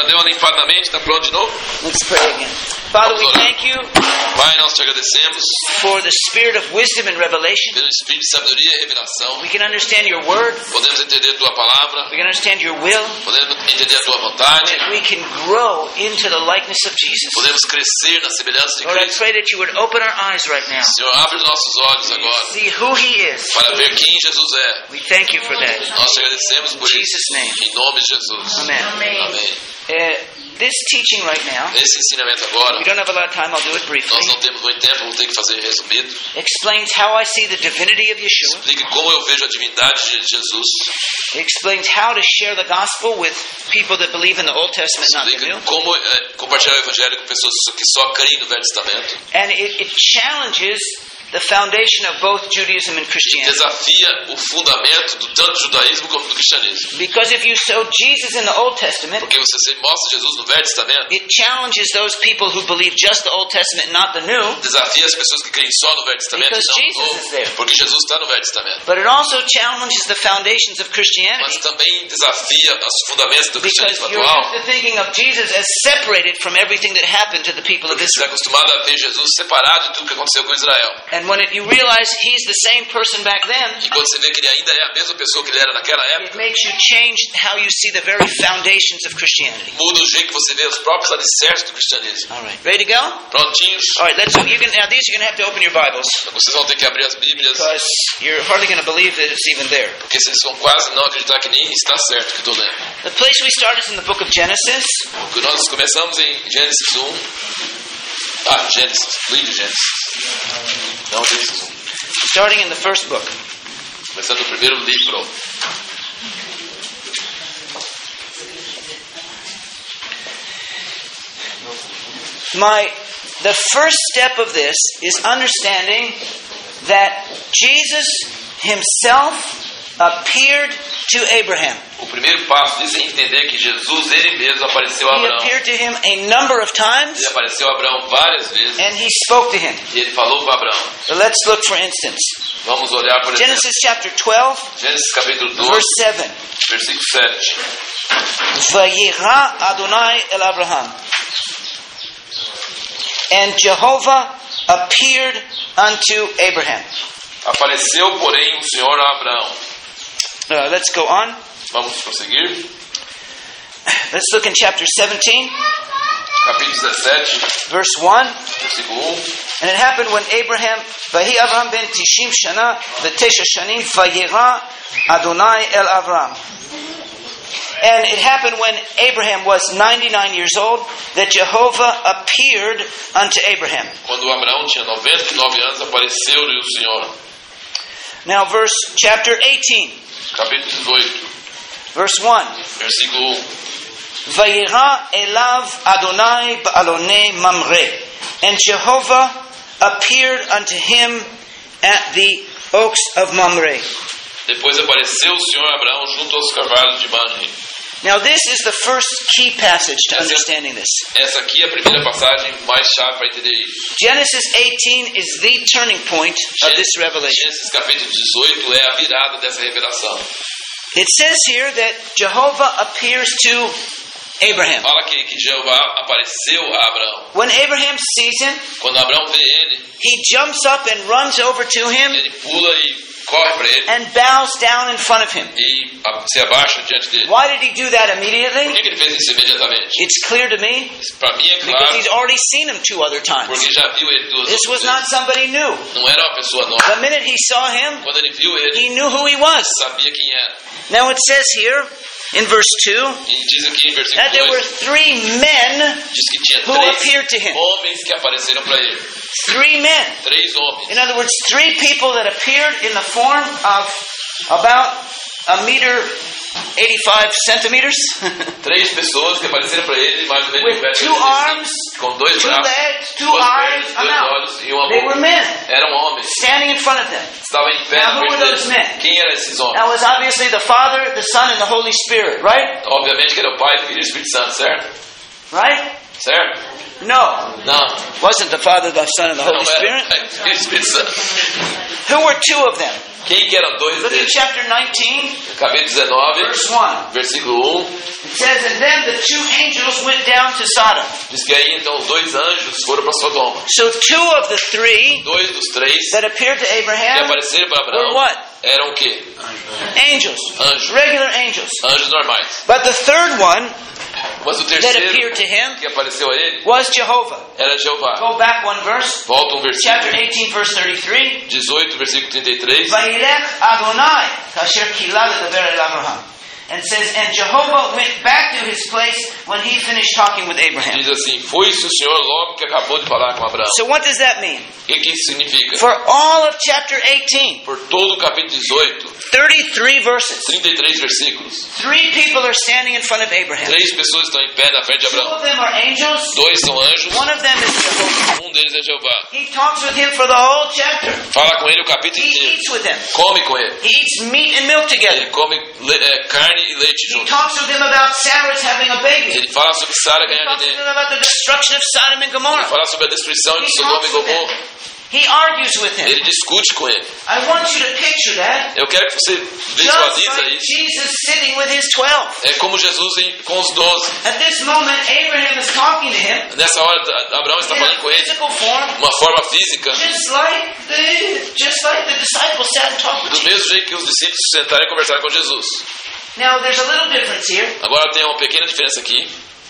deu uma limpada na mente, está pronto de novo? Let's pray again. Father, we thank you Pai, nós te agradecemos for the spirit of wisdom and revelation. pelo espírito de sabedoria e revelação. We can understand your word. Podemos entender a tua palavra, We can understand your will. podemos entender a tua vontade, That we can grow into the likeness of Jesus. podemos crescer na semelhança de Lord, I Cristo. pray that you would open our eyes right now. Senhor, abre os nossos olhos agora See who He is. para ver quem Jesus é. We thank you for that. Nós te agradecemos por In isso. Jesus' name. Em nome de Jesus. Amen. Amém. This teaching right now, Esse ensinamento agora, we don't have a lot of time, I'll do it briefly, nós não temos muito tempo, vou ter que fazer resumido. explains how I see the divinity of Yeshua. Explica como eu vejo a divindade de Jesus. It explains how to share the gospel with people that believe in the Old Testament, not the Explica New. como compartilhar o evangelho com pessoas que só creem no Velho Testamento. And it challenges the foundation of both Judaism and Christianity. Desafia o fundamento do tanto judaísmo como do cristianismo. Because if you show Jesus in the Old Testament, Porque você mostra Jesus no Velho Testamento, it challenges those people who believe just the Old Testament, not the New. desafia as pessoas que creem só no Velho Testamento Because e não Jesus no is there. Novo, porque Jesus está no Velho Testamento. But it also challenges the foundations of Mas Christianity. também desafia os fundamentos do Because cristianismo you're atual. used to thinking of Jesus as separated from everything that happened to the people of Porque você está Israel. acostumado a ver Jesus separado de tudo que aconteceu com Israel. And when you realize He's the same person back then, E quando você vê que ele ainda é a mesma pessoa que ele era naquela it época, makes you change how you see the very foundations of Christianity. muda o jeito que você vê os próprios alicerces do cristianismo. All right, ready to go? Prontinhos? All right, now these you're going to have to open your Bibles Vocês vão ter que abrir as Bíblias, because you're hardly going to believe that it's even there. porque vocês vão quase não acreditar que nem está certo que estou lendo. The place we start is in the book of Genesis. Porque nós começamos em Gênesis 1. Gênesis, livro de Gênesis. Não, Gênesis 1. Starting in the first book. Começando o primeiro livro. The first step of this is understanding that Jesus Himself appeared to Abraham. O primeiro passo disso é entender que Jesus, ele mesmo, apareceu a He Abraão. appeared to him a number of times, Ele apareceu a Abraão várias vezes and He spoke to him. e ele falou para Abraão. So let's look, for instance, Vamos olhar, por exemplo, Genesis chapter 12, Gênesis capítulo 12, verse 7. versículo 7. Vayira Adonai el Abraham. And Jehovah appeared unto Abraham. Apareceu, porém, o Senhor a Abraão. Let's go on. Vamos prosseguir. Let's look in chapter 17, Capítulo 17, verse 1. versículo 1. And it happened when Vahi Avraham ben Tishim Shana, V'tesha Shanim, Vayira Adonai el Avram. And it happened when Abraham was 99 years old that Jehovah appeared unto Abraham. Quando Abraão tinha 99 anos, apareceu-lhe o Senhor. Now chapter 18, Capítulo 18, verse 1. versículo 1. Vayira elav Adonai ba'alonei Mamre. And Jehovah appeared unto him at the oaks of Mamre. Depois apareceu o Senhor a Abraão junto aos carvalhos de Mamre. Now this is the first key passage to understanding this. Essa aqui é a primeira passagem mais chave para entender isso. Genesis 18 is the turning point of this revelation. Gênesis capítulo 18 é a virada dessa revelação. It says here that Jehovah appears to Abraham. Fala que Jeová apareceu a Abraão. When Abraham sees him, Quando Abraão vê ele, he jumps up and runs over to him ele pula e corre para ele and bows down in front of him. e se abaixa diante dele. Why did he do that Por immediately? que ele fez isso imediatamente? It's clear to me Para mim é because claro, he's already seen him 2 other times. porque já viu ele duas This was vezes. not somebody new. Não era uma pessoa nova. The minute he saw him, Quando ele viu ele, he knew who he was. sabia quem era. Now it says here in verse 2 E diz aqui em versículo that there were 2, 3 men diz que tinha who 3 appeared to him. homens que apareceram para ele. 3 men. 3 homens. In other words, 3 people that appeared in the form of about 1.85 centimeters 3 pessoas que apareceram para ele, mais ou menos with 2 arms, com 2 2 braços, legs, 2 duas eyes, pernas, a 2 mouth. olhos e uma They were boca. men Eram homens. standing in front of them. Estavam em pé Now, na who were frente those deles. men? Quem eram esses homens? That was obviously the Father, the Son, and the Holy Spirit, right? Obviamente que era o Pai, Filho e Espírito Santo, certo? Right? Certo? No. Não. Wasn't the Father, the Son, and the Não Holy era o Spirit? Pai, Filho e Espírito Santo. Who were 2 of them? Quem que eram dois Look at deles? chapter 19, Capítulo 19, verse 1. versículo 1. It says, and then the two angels went down to Sodom. Diz que aí então os dois anjos foram para Sodoma. So two of the three Dois dos três that appeared to que Abraham apareceram para were Abraão what? eram o quê? Angels. Anjos. Regular angels. Anjos normais. But the third one Mas o that terceiro appeared to him que apareceu a ele was Jehovah. era Jeová. Go back one verse. Volta um Chapter versículo 18, verse 33. 18, versículo 33. Vayilech Adonai kasher kila ledaber el Abraham. And says, and Jehovah went back to his place when he finished talking with Abraham. Diz assim, foi-se o Senhor logo que acabou de falar com Abraão. So what does that mean? O que isso significa? For all of chapter 18, Por todo o capítulo 18, 33 verses, 33 versículos, three people are standing in front of Abraham. três pessoas estão em pé na frente de Two Abraão. of them are angels. Dois são anjos, One of them is Jehovah. um deles é Jeová. He talks with him for the whole chapter. Fala com ele o capítulo He inteiro. eats with him. Come com ele. He eats meat and milk together. Ele come carne e leite He junto. talks with him about Sarah having a baby. Ele fala sobre Sara He ganhar talks with neném. him about the destruction of Sodom and Ele Gomorrah. fala sobre a destruição de He Sodoma e talks with him. Gomorra. He argues with him. Ele discute com ele. I want you to picture that. Eu quero que você Just visualize like isso. Jesus sitting with his 12. É como Jesus com os 12. At this moment, Abraham is talking to him Nessa hora, Abraão está in falando a com ele physical form, de uma forma física, just like the disciples sat and talked with do Jesus. mesmo jeito que os discípulos se sentaram e conversaram com Jesus. Now, there's a little difference here. Agora tem uma pequena diferença aqui.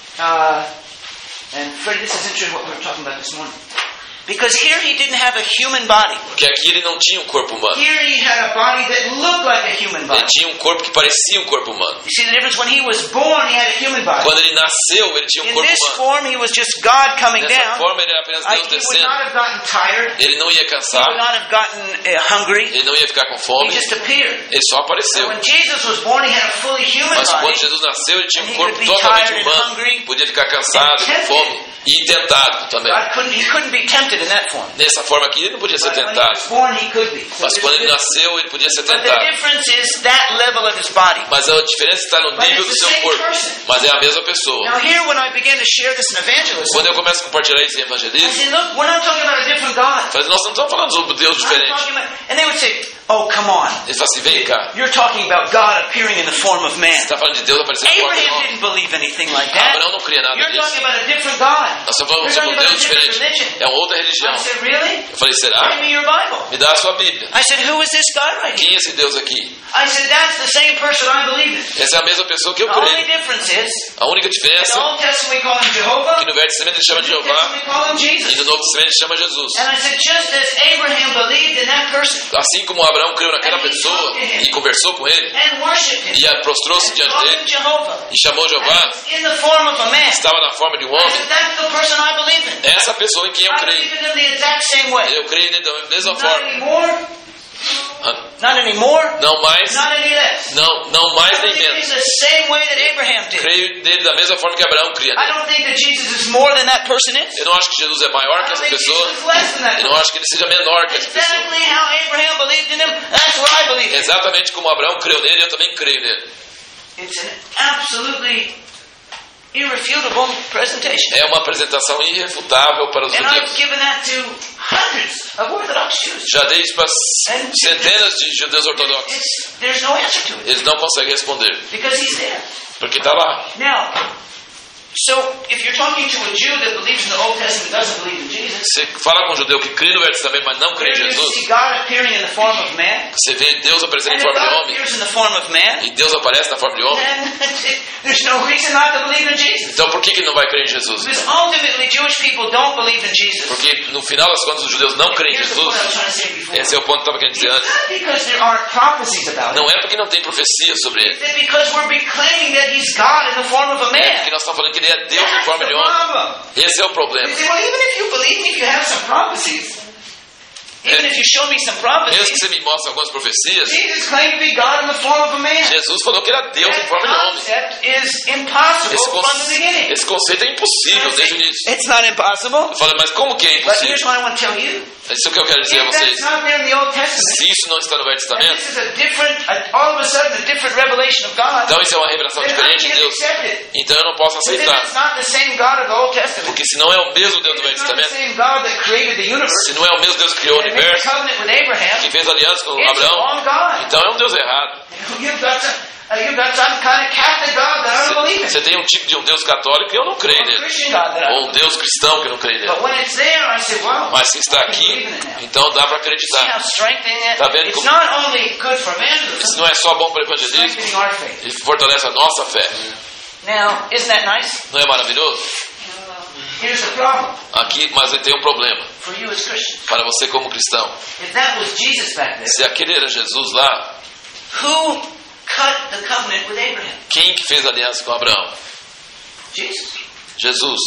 And Freddie, this is interesting what we were talking about this morning. Because here he didn't have a human body. Porque aqui ele não tinha um corpo humano. Here he had a body that looked like a human Ele body. tinha um corpo que parecia um corpo humano. You see the difference? When he was born, he had a human body. Quando ele nasceu, ele tinha um In corpo this humano. form, he was just God coming Dessa down. forma, ele era apenas Deus He would descendo. not have gotten tired. Ele não ia He would cansar. not have gotten hungry. Ele não ia ficar com He fome. just appeared. Ele só apareceu. And when Jesus was born, he had a fully human Mas body. quando Jesus nasceu, ele tinha And um he corpo could be totalmente tired and humano. hungry. Podia ficar cansado, And com tempted. fome. E tentado também. He couldn't be tempted in that form. Nessa forma aqui, ele não podia ser But when he tentado. was born, he could be. So Mas there's quando a ele difference. nasceu, ele podia ser But the tentado. difference is that level of his body. Mas a diferença está no But nível it's do the seu same corpo. person. Mas é a mesma pessoa. Now here, when I begin to share this in evangelism, Quando eu começo a compartilhar isso em I evangelismo, say, look, we're not talking about a different God. nós não estamos falando sobre Deus I'm diferente. talking about, and they would say, oh, come on. Ele fala assim, vem cá. You're talking about God appearing in the form of man. Você está falando de Deus aparecendo em forma de Abraham homem. didn't believe anything like that. Abraão não cria nada You're disso. talking about a different God. Nós estamos falando You're sobre talking um about a Deus different diferente. religion. É uma outra religião. I said, really? Eu falei, será? Give me your Bible. Me dá a sua Bíblia. I said, who is this God right Quem here? é esse Deus aqui? I said, that's the same person I believe in. Essa é a mesma pessoa que eu The only creio. difference is, A única in the diferença Old Testament we call him é Jehovah, que no Velho Testamento ele chama in de the New Jeová Testament we call him e Jesus. no Novo Testamento ele chama Jesus. And I said, just as Abraham believed in that person Assim como Abraão creu naquela pessoa e conversou com ele and worshipped him, e prostrou-se and diante called him dele Jehovah, e chamou Jeová, in the form of a man, estava na forma de um I homem, said, that's the person I believe in. essa pessoa em quem eu I creio. believe in him the exact same way. Eu creio nele da mesma Not forma. anymore, Hã? not anymore, Não mais, not any less. não mais I nem believe in menos. the same way that Abraham did. Creio nele da mesma forma que Abraão cria I nele. don't think that Jesus is more than that person is. Eu não acho que Jesus é maior I que don't essa think pessoa. Jesus is less than that Eu não person. acho que ele seja menor que essa pessoa. Exactly how Abraham believed in him, that's what I believe in. Exatamente como Abraão creu nele, eu também creio nele. It's an absolutely irrefutable presentation. É uma apresentação irrefutável para os And I've judeus. given that to hundreds of Orthodox Jews. Já dei isso para centenas de judeus ortodoxos. There's no answer to it Eles não conseguem responder, because he's there. porque está lá. Now, so if you're talking to a Jew that believes in the Old Testament and doesn't believe in Jesus, Você fala com um judeu que crê no Velho Testamento, mas não crê em there you Jesus. see God appearing in the form of man, Você vê Deus aparecendo and em if forma de God homem, appears in the form of man, e Deus aparece na forma de homem. then there's no reason not to believe in Jesus. Então por que ele não vai crer em Jesus? Because ultimately Jewish people don't believe in Jesus. Porque no final das contas os judeus não creem em Here's the point I was Jesus. trying to say before. Esse é o ponto que eu estava querendo dizer antes. Not because there aren't prophecies about Não it. é porque não tem profecia sobre ele. It's because we're proclaiming that he's God in the form of a É man. porque nós estamos falando que ele é Deus em That's forma the de homem. problem. Esse é o problema. You say, well, even if you believe me, if you have some prophecies, even if you show me some Mesmo que prophecies, você me mostre algumas profecias, Jesus claimed to be God in the form of a man. Jesus falou que era Deus em That forma de homem. concept is impossible from the beginning. Esse conceito é impossível desde o início. It's not impossible. Eu falei, mas como que é But here's impossível? what I want to tell you. Isso é o que eu quero dizer a If vocês. that's not there in the Old Testament, Se isso não está no Velho and Testamento, this is a different, all of a sudden, a different revelation of God, então isso é uma revelação then I diferente de can't Deus. accept it. Então eu não posso Because if aceitar. it's not the same God of the Old Testament, Porque se não é o mesmo Deus do Velho it's not the Testamento, same God that created the universe, se não é o mesmo Deus que criou o and made a universo, covenant with Abraham, que fez aliança com it's the Abraão, wrong God. então é um Deus errado. You've got some kind of Catholic God that I don't believe in. Você tem um tipo de um Deus católico que eu não creio Or a nele. Christian God that I Ou don't um Deus cristão que eu não creio believe in. But nele. when it's there, I say, wow, Mas se está I can aqui, believe in it now. então dá para See how acreditar. strengthening it? Tá vendo It's como- not only good for Isso evangelism, não é só bom para o it's evangelismo, strengthening our faith. ele fortalece a nossa fé. Now, isn't that nice? Não é maravilhoso? Here's the problem Aqui, mas tem um problema. for you as Christians. Para você como cristão. If that was Jesus back there, Se aquele era Jesus lá, who cut the covenant with Abraham? quem que fez aliança com Abraão? Jesus. Jesus.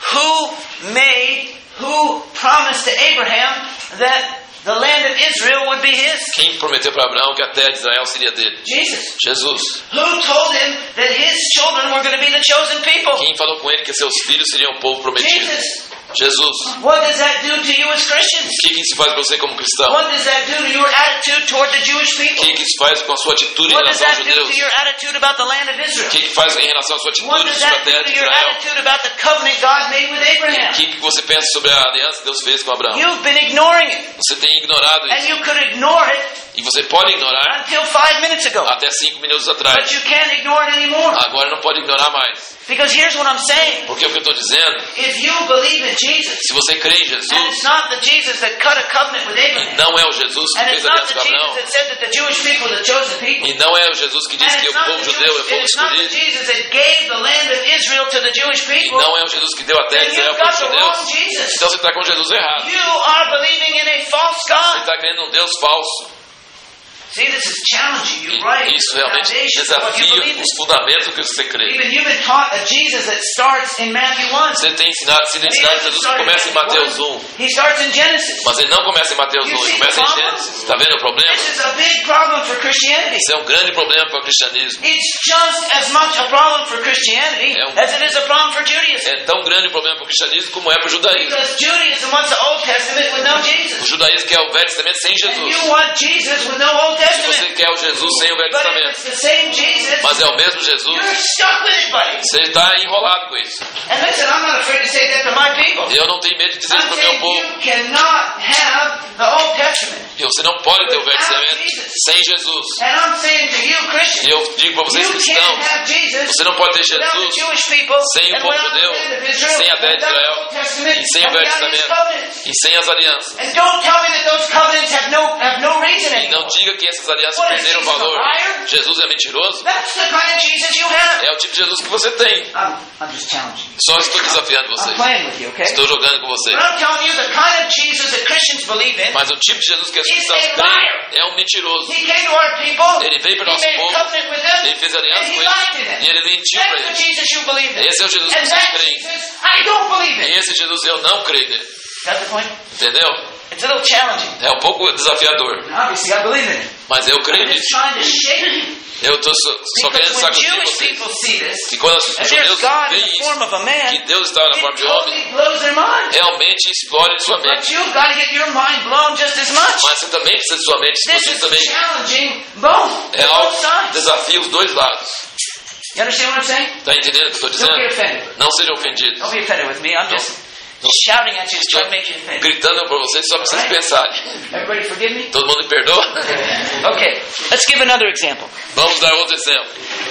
Who promised to Abraham that the land of Israel would be his? Quem prometeu para Abraão que a terra de Israel seria dele? Jesus. Jesus. Who told him that his children were going to be the chosen people? Quem falou com ele que seus filhos seriam o povo prometido? Jesus. Jesus. What does that do to you as Christians? O que isso faz para você como cristão? What does that do to your attitude toward the Jewish O people? que isso faz com a sua atitude em What does relação aos that do judeus? to your attitude about the land of O Israel? que faz em relação à sua What atitude does sobre a that do terra de to your Israel? attitude about the covenant God made with Abraham? O que você pensa sobre a aliança que Deus fez com Abraão? You've been ignoring it, Você tem ignorado and isso. you could ignore it E você pode ignorar until 5 minutes ago, até 5 minutos but atrás. you can't ignore it anymore. Agora não pode ignorar mais. Because here's what I'm saying. Porque o que eu estou dizendo, If you believe in Jesus, se você crê em and Jesus, it's not the Jesus that cut a covenant with e Abraham, não é o Jesus que and fez it's not aliança the com Jesus Abraão, that said that the Jewish people are the chosen people, e não é o Jesus que diz and que o povo judeu é povo it's not the escolhido, Jesus that gave the land of Israel to the Jewish e people, não é o Jesus que deu a terra then de Israel you've para got os the judeus, wrong Jesus. então você está com Jesus errado. You are believing in a false Você God. está crendo num Deus falso. See, this is challenging you, E right? isso realmente Foundation of what you desafia believe in. os fundamentos que você crê. Even you've been taught a Jesus that starts in Matthew 1. Você tem sido ensinado Jesus que começa em Mateus 1, He starts in Genesis. mas ele não começa em Mateus 1, ele começa em Gênesis. Está vendo o problema? This is a big problem for Christianity. Isso é um grande problema para o cristianismo. It's just as much a problem for Christianity as it is a problem for Judaism. É tão grande o problema para o cristianismo como é para o judaísmo. Because Judaism wants the Old Testament with no O Jesus. judaísmo quer o Velho Testamento sem And Jesus. you want Jesus with no Old E você Testament. quer o Jesus sem o Velho But if Testamento. it's the same Jesus, Mas é o mesmo Jesus. you're stuck with it, buddy. Você está enrolado com isso. And listen, I'm not afraid to say that to my people. Eu não tenho medo de dizer isso I'm para o meu saying povo. you cannot have the Old Testament. Você não pode ter o Velho Testamento sem Jesus. And I'm saying to you, E Christians, eu digo para vocês you can't cristãos, have Jesus você não pode ter without the Jesus Jewish people sem o and povo without the judeu, land of Israel, sem a terra de without the Israel, Old Testament, e sem o and Velho without His Testamento, covenants. e sem as alianças. And don't tell me that those covenants have no reason E não anymore. diga que essas alianças What is perderam Jesus, valor. a liar? Jesus é mentiroso. That's the kind of Jesus you have. É o tipo de Jesus que você tem. I'm just challenging you. Só estou desafiando I'm vocês. playing with you, okay? Estou jogando com vocês. But I'm telling you the kind of Jesus that Christians believe in. Mas o tipo de Jesus que as He's cristãos a creem liar. é um mentiroso. He came to our people. Ele veio para o He nosso made a povo. covenant with them. Ele fez aliança And com he eles. lied to them. E ele mentiu para That's the eles. Jesus you believe in. Esse é o Jesus que And você that crê. Jesus I don't believe E in. esse Jesus eu não creio nele. That's the point. Entendeu? It's a little challenging. É um pouco desafiador. Obviously, I believe in it. Mas eu creio I'm just nisso. trying to shake you. Eu estou só querendo Because when sacudir Jewish vocês. people see this, E quando os and there's judeus God in veem the form isso, of a man, que Deus estava na it forma de homem, totally blows their mind. realmente explode sua But mente. you've got to get your mind blown just as much. Mas você também precisa de sua mente This explodir is também. challenging both. É algo Both que sides. desafia os dois lados. You understand what I'm saying? Está entendendo o que estou Don't be dizendo? offended. Não sejam ofendidos. Don't be offended with me. I'm just shouting at you to try to make you offended. Gritando para vocês só para vocês pensarem. Everybody forgive me? Todo mundo me perdoa? Okay, let's give another example. Vamos dar outro exemplo.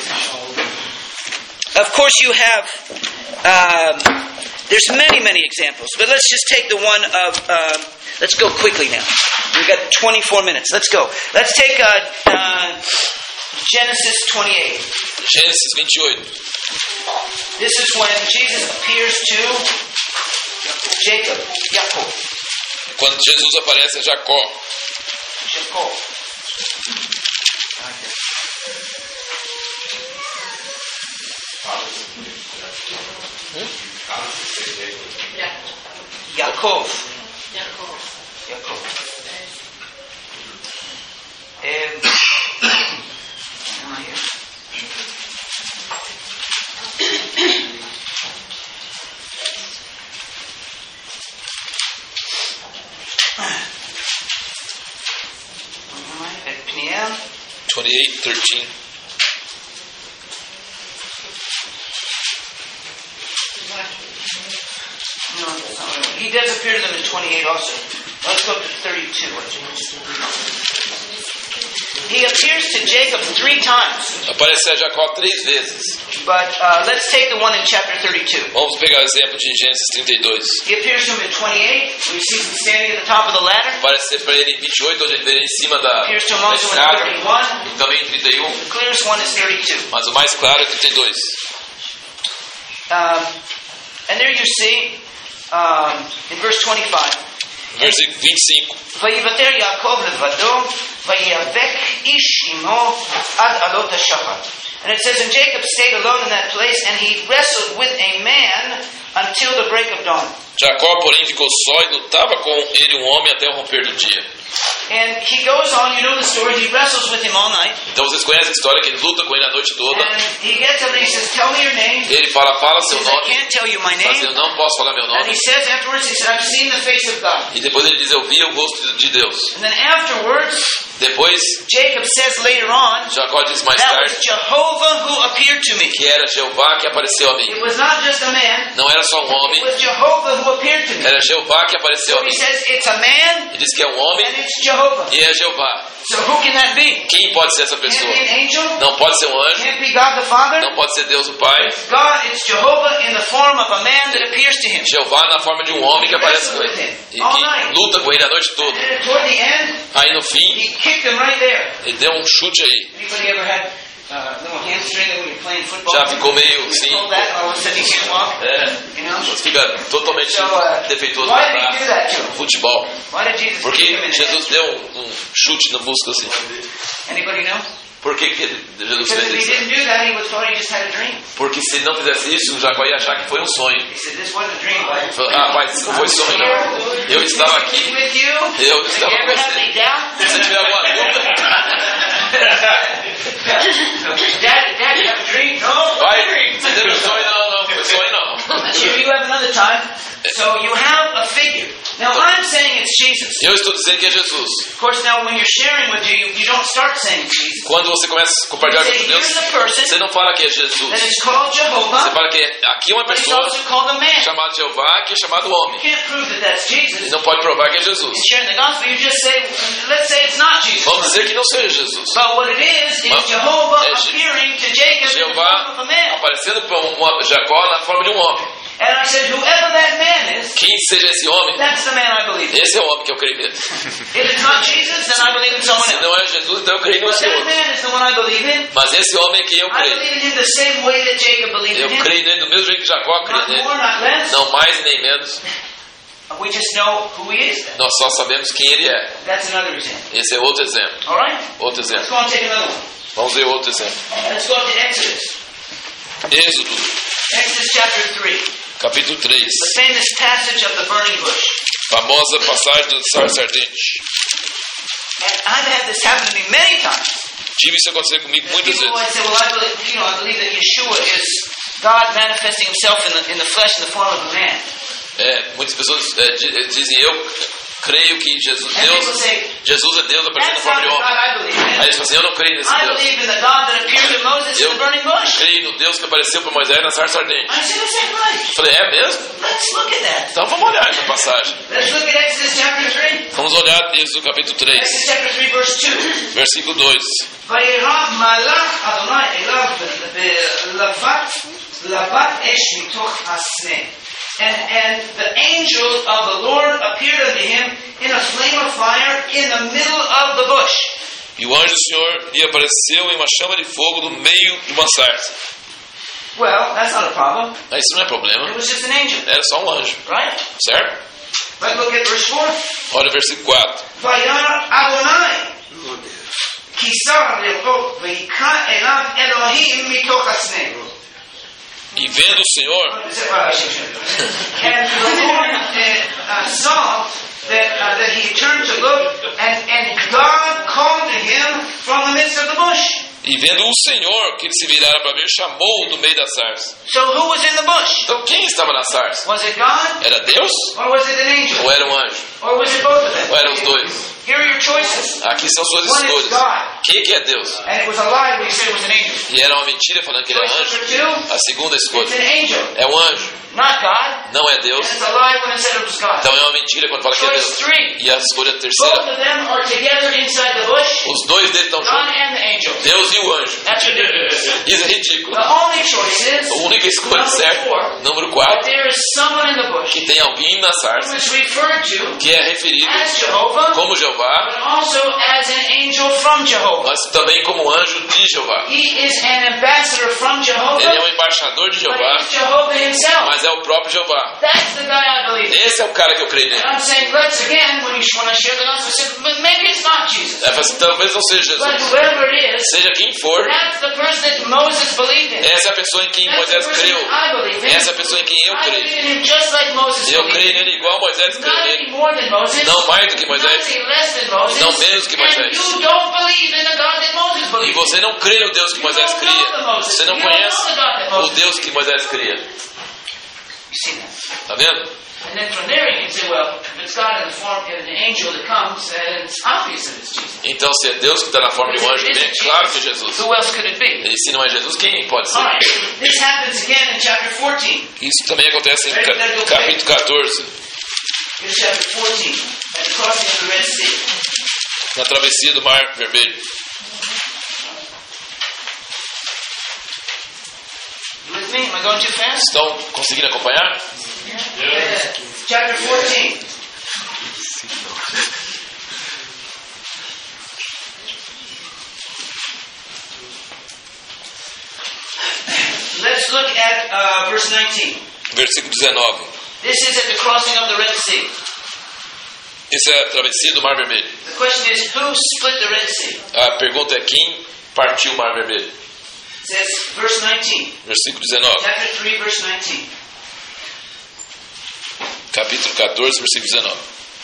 Of course, you have, there's many examples, but let's just take the one of, let's go quickly now. We've got 24 minutes. Let's go. Let's take Genesis 28. Gênesis 28. This is when Jesus appears to Jacob, Yaakov. Quando Jesus aparece a Jacó. Jacob. Yaakov. Yaakov. Am I here? 28:13. No, he does appear to them in 28 also. Let's go up to 32. He appears to Jacob 3 times. Aparece a Jacó 3 vezes. But let's take the one in chapter 32. Vamos pegar o exemplo de Gênesis 32. He appears to him in 28. We see him standing at the top of the ladder. Aparece para ele em 28, onde ele vê ele em cima da Appears to him also in escada. 31. E também em 31. The clearest one is 32. Mas o mais claro é 32. And there you see, in verse 25. Versículo 25. ויוותר יעקב לבדו, ויאבק איש עמו עד עלות השחר. And it says, and Jacob stayed alone in that place, and he wrestled with a man until the break of dawn. Jacó, porém, ficou só e lutava com ele homem até o romper do dia. And he goes on, you know the story, he wrestles with him all night. Então vocês conhecem a história que ele luta com ele a noite toda. And he gets up and he says, tell me your name. Ele fala seu He says, I nome. can't tell you my Mas eu name. não posso falar meu And nome. he says afterwards, he said, I've seen the face of God. E depois ele diz, eu vi o rosto de Deus. And then afterwards, Depois, Jacob says later on, Jacó diz mais that tarde was Jehovah who appeared to me. que era Jeová que apareceu a mim. It was not just a man. Não era só um It homem, was Jehovah who appeared to me. era Jeová que apareceu a He mim. says it's a man Ele diz que é um homem and it's Jehovah. e é Jeová. So who can that be? Quem pode ser essa Can't pessoa? be an angel. Não pode ser um anjo, Can't be God the Father. não pode ser Deus o Pai. God, it's Jehovah in the form of a man that appears to him. Jeová na forma de um homem que aparece com ele e que luta com ele a noite toda. And toward the end, Aí no fim, he kicked him right there. ele deu um chute aí. Anybody ever had little hamstring when you're playing football? Já ficou meio assim. Pull that, and all of a sudden you can't walk. É, You know? você fica totalmente So, defeituoso why did he do para that to him? futebol. Why did Jesus Porque kick him in the Jesus head? deu um chute no músculo assim. Anybody know? Por que Jesus Because fez if he isso? didn't do that, he would thought he just had a dream. Porque se ele não fizesse isso, o Jacó ia achar que foi um sonho. He said, "This wasn't a dream, buddy." Falou, rapaz, isso não foi sonho não. Eu estava aqui. With you. Eu If estava you com ever have any você. doubt? Se você tiver alguma dúvida, Dad, you have a dream? No. vai. Você teve um sonho? Não, foi sonho não. Sure, you have another time. So you have a figure. Now I'm saying it's Jesus. Eu estou dizendo que é Jesus. Of course, now when you're sharing with you don't start saying it's Jesus. Quando você começa a compartilhar You com say, Deus, here's a person você não fala que é that Jesus. is called Você Jehovah, fala que aqui é uma but he's pessoa also called a man. chamada Jeová, que é chamado homem. You can't prove that that's Ele Jesus. não pode provar que é Jesus. In sharing the gospel, you just say, let's say it's not Jesus. Vamos dizer que não seja Jesus. But what it is Mas Jehovah é appearing to Jacob in the form of a Jeová man. aparecendo para Jacó na forma de um homem. And I said, whoever that man is, Quem seja esse homem, that's the man I believe in. esse é o homem que eu creio nele. If it's not Jesus, then I believe in someone Se else. não é Jesus, então eu creio But nesse that outro. man is the one I believe in. Mas esse homem é quem eu I creio. believe in him the same way that Jacob believed Eu in him. creio nele do mesmo jeito que Jacó crê Not nele. more, not less. Não mais nem menos. We just know who he is. Then. Nós só sabemos quem ele é. That's another example. Esse é outro exemplo. All right? Outro Let's exemplo. go and take another one. Vamos ver outro exemplo. Let's go to Exodus. Êxodo, Exodus chapter 3. capítulo 3. The famous passage of the burning bush. Famosa passagem do sarça ardente. And I've had this happen to me many times. Tive isso acontecer comigo muitas People might vezes. say, well, I believe that Yeshua is God manifesting himself in the flesh in the form of a man. Muitas pessoas dizem, eu creio que Jesus And people say, é Deus aparecendo that's na not forma the de God homem. I believe in. Aí eles falam assim, eu não creio nesse I Deus. believe in the God that appeared to Moses in the burning bush. Creio no Deus que apareceu para Moisés na sarça ardente. I said, is that right? Falei, é mesmo? Let's look at that. Então vamos olhar essa passagem. Let's look at Exodus chapter 3. Vamos olhar Êxodo capítulo 3, Exodus chapter 3 verse 2. versículo 2. וירא מלאך אדוני אליו בלבת אש מתוך הסנה. And the angel of the Lord appeared unto him in a flame of fire in the middle of the bush. E o anjo do Senhor lhe apareceu em uma chama de fogo no meio de uma sarça. Well, that's not a problem. Mas isso não é problema. It was just an angel, Era só um anjo, right? certo? But look at verse 4. Olha o versículo 4. וירא אדוני כי שר לראות ויקרא אליו אלוהים מתוך הסנה. E vendo o Senhor, And the Lord saw that he turned to look, and God called to him from the midst of the bush. e vendo o Senhor que ele se virara para ver, chamou-o do meio da sarça. So who was in the bush? Então quem estava na sarça? Was it God? Era Deus Or was it an angel? ou era um anjo? Or was it both of them? Ou eram os dois? Here are your choices. Aqui são suas One is escolhas. God. Quem que é Deus? And it was a lie when you said it was an angel. E era uma mentira falando que ele é Choice anjo. number 2, A segunda it's escolha an angel, é um anjo, not God. não é And Deus. it's a lie when it said it was God. Então é uma mentira quando fala que é Choice Deus. 3, E a escolha both terceira, of them are together inside the bush, os dois deles estão God juntos, and the angel. Deus e o anjo. That's ridiculous. Isso é ridículo. The only choice is, A única escolha number certa, 4, número that 4, there is someone in the bush que tem alguém na who sarça is referred to que é referido as Jehovah, como Jeová, but also as an angel from Jehovah. mas também como anjo de Jeová. He is an ambassador from Ele é Jehovah, um embaixador de but Jeová, he's Jehovah himself. mas é o próprio Jeová. That's the guy I believe in. Esse é o cara que eu creio And nele. I'm saying, let's again, when I share the gospel, I said, but maybe it's not Jesus. É, assim, talvez não seja But Jesus. whoever it is, Seja quem for, that's the person that Moses believed in. essa é a pessoa em quem That's the Moisés person creu. I believe in. Essa é a pessoa em quem eu I creio. believe in him just like Moses Eu believed creio in him. nele igual Moisés creu Not any nele. more than Moses. Não mais do que Not Moisés. any less than Moses. Não menos que Moisés. And you don't believe in the God that Moses E believed in. você não crê no Deus que Moisés cria. Você não conhece o Deus que Moisés cria. You see that? Tá vendo? And then from there you can say, well, if it's God in the form of an angel that comes, then it's obvious that it's Jesus. Então, se é Deus que está na forma de um anjo, é claro que é Jesus. Who else could it be? E se não é Jesus, quem pode ser? Alright, this happens again in chapter 14. Isso também acontece em capítulo 14, Here's chapter 14, at the crossing of the Red Sea. na travessia do Mar Vermelho. You with me? Am I going too fast? Estão conseguindo acompanhar? Chapter 14. Let's look at verse 19. Versículo 19. This is at the crossing of the Red Sea. Isso é a travessia do Mar Vermelho. The question is, who split the Red Sea? A pergunta é quem partiu o Mar Vermelho? It says, verse 19. Versículo 19. Chapter 3, verse 19. Capítulo 14, versículo 19.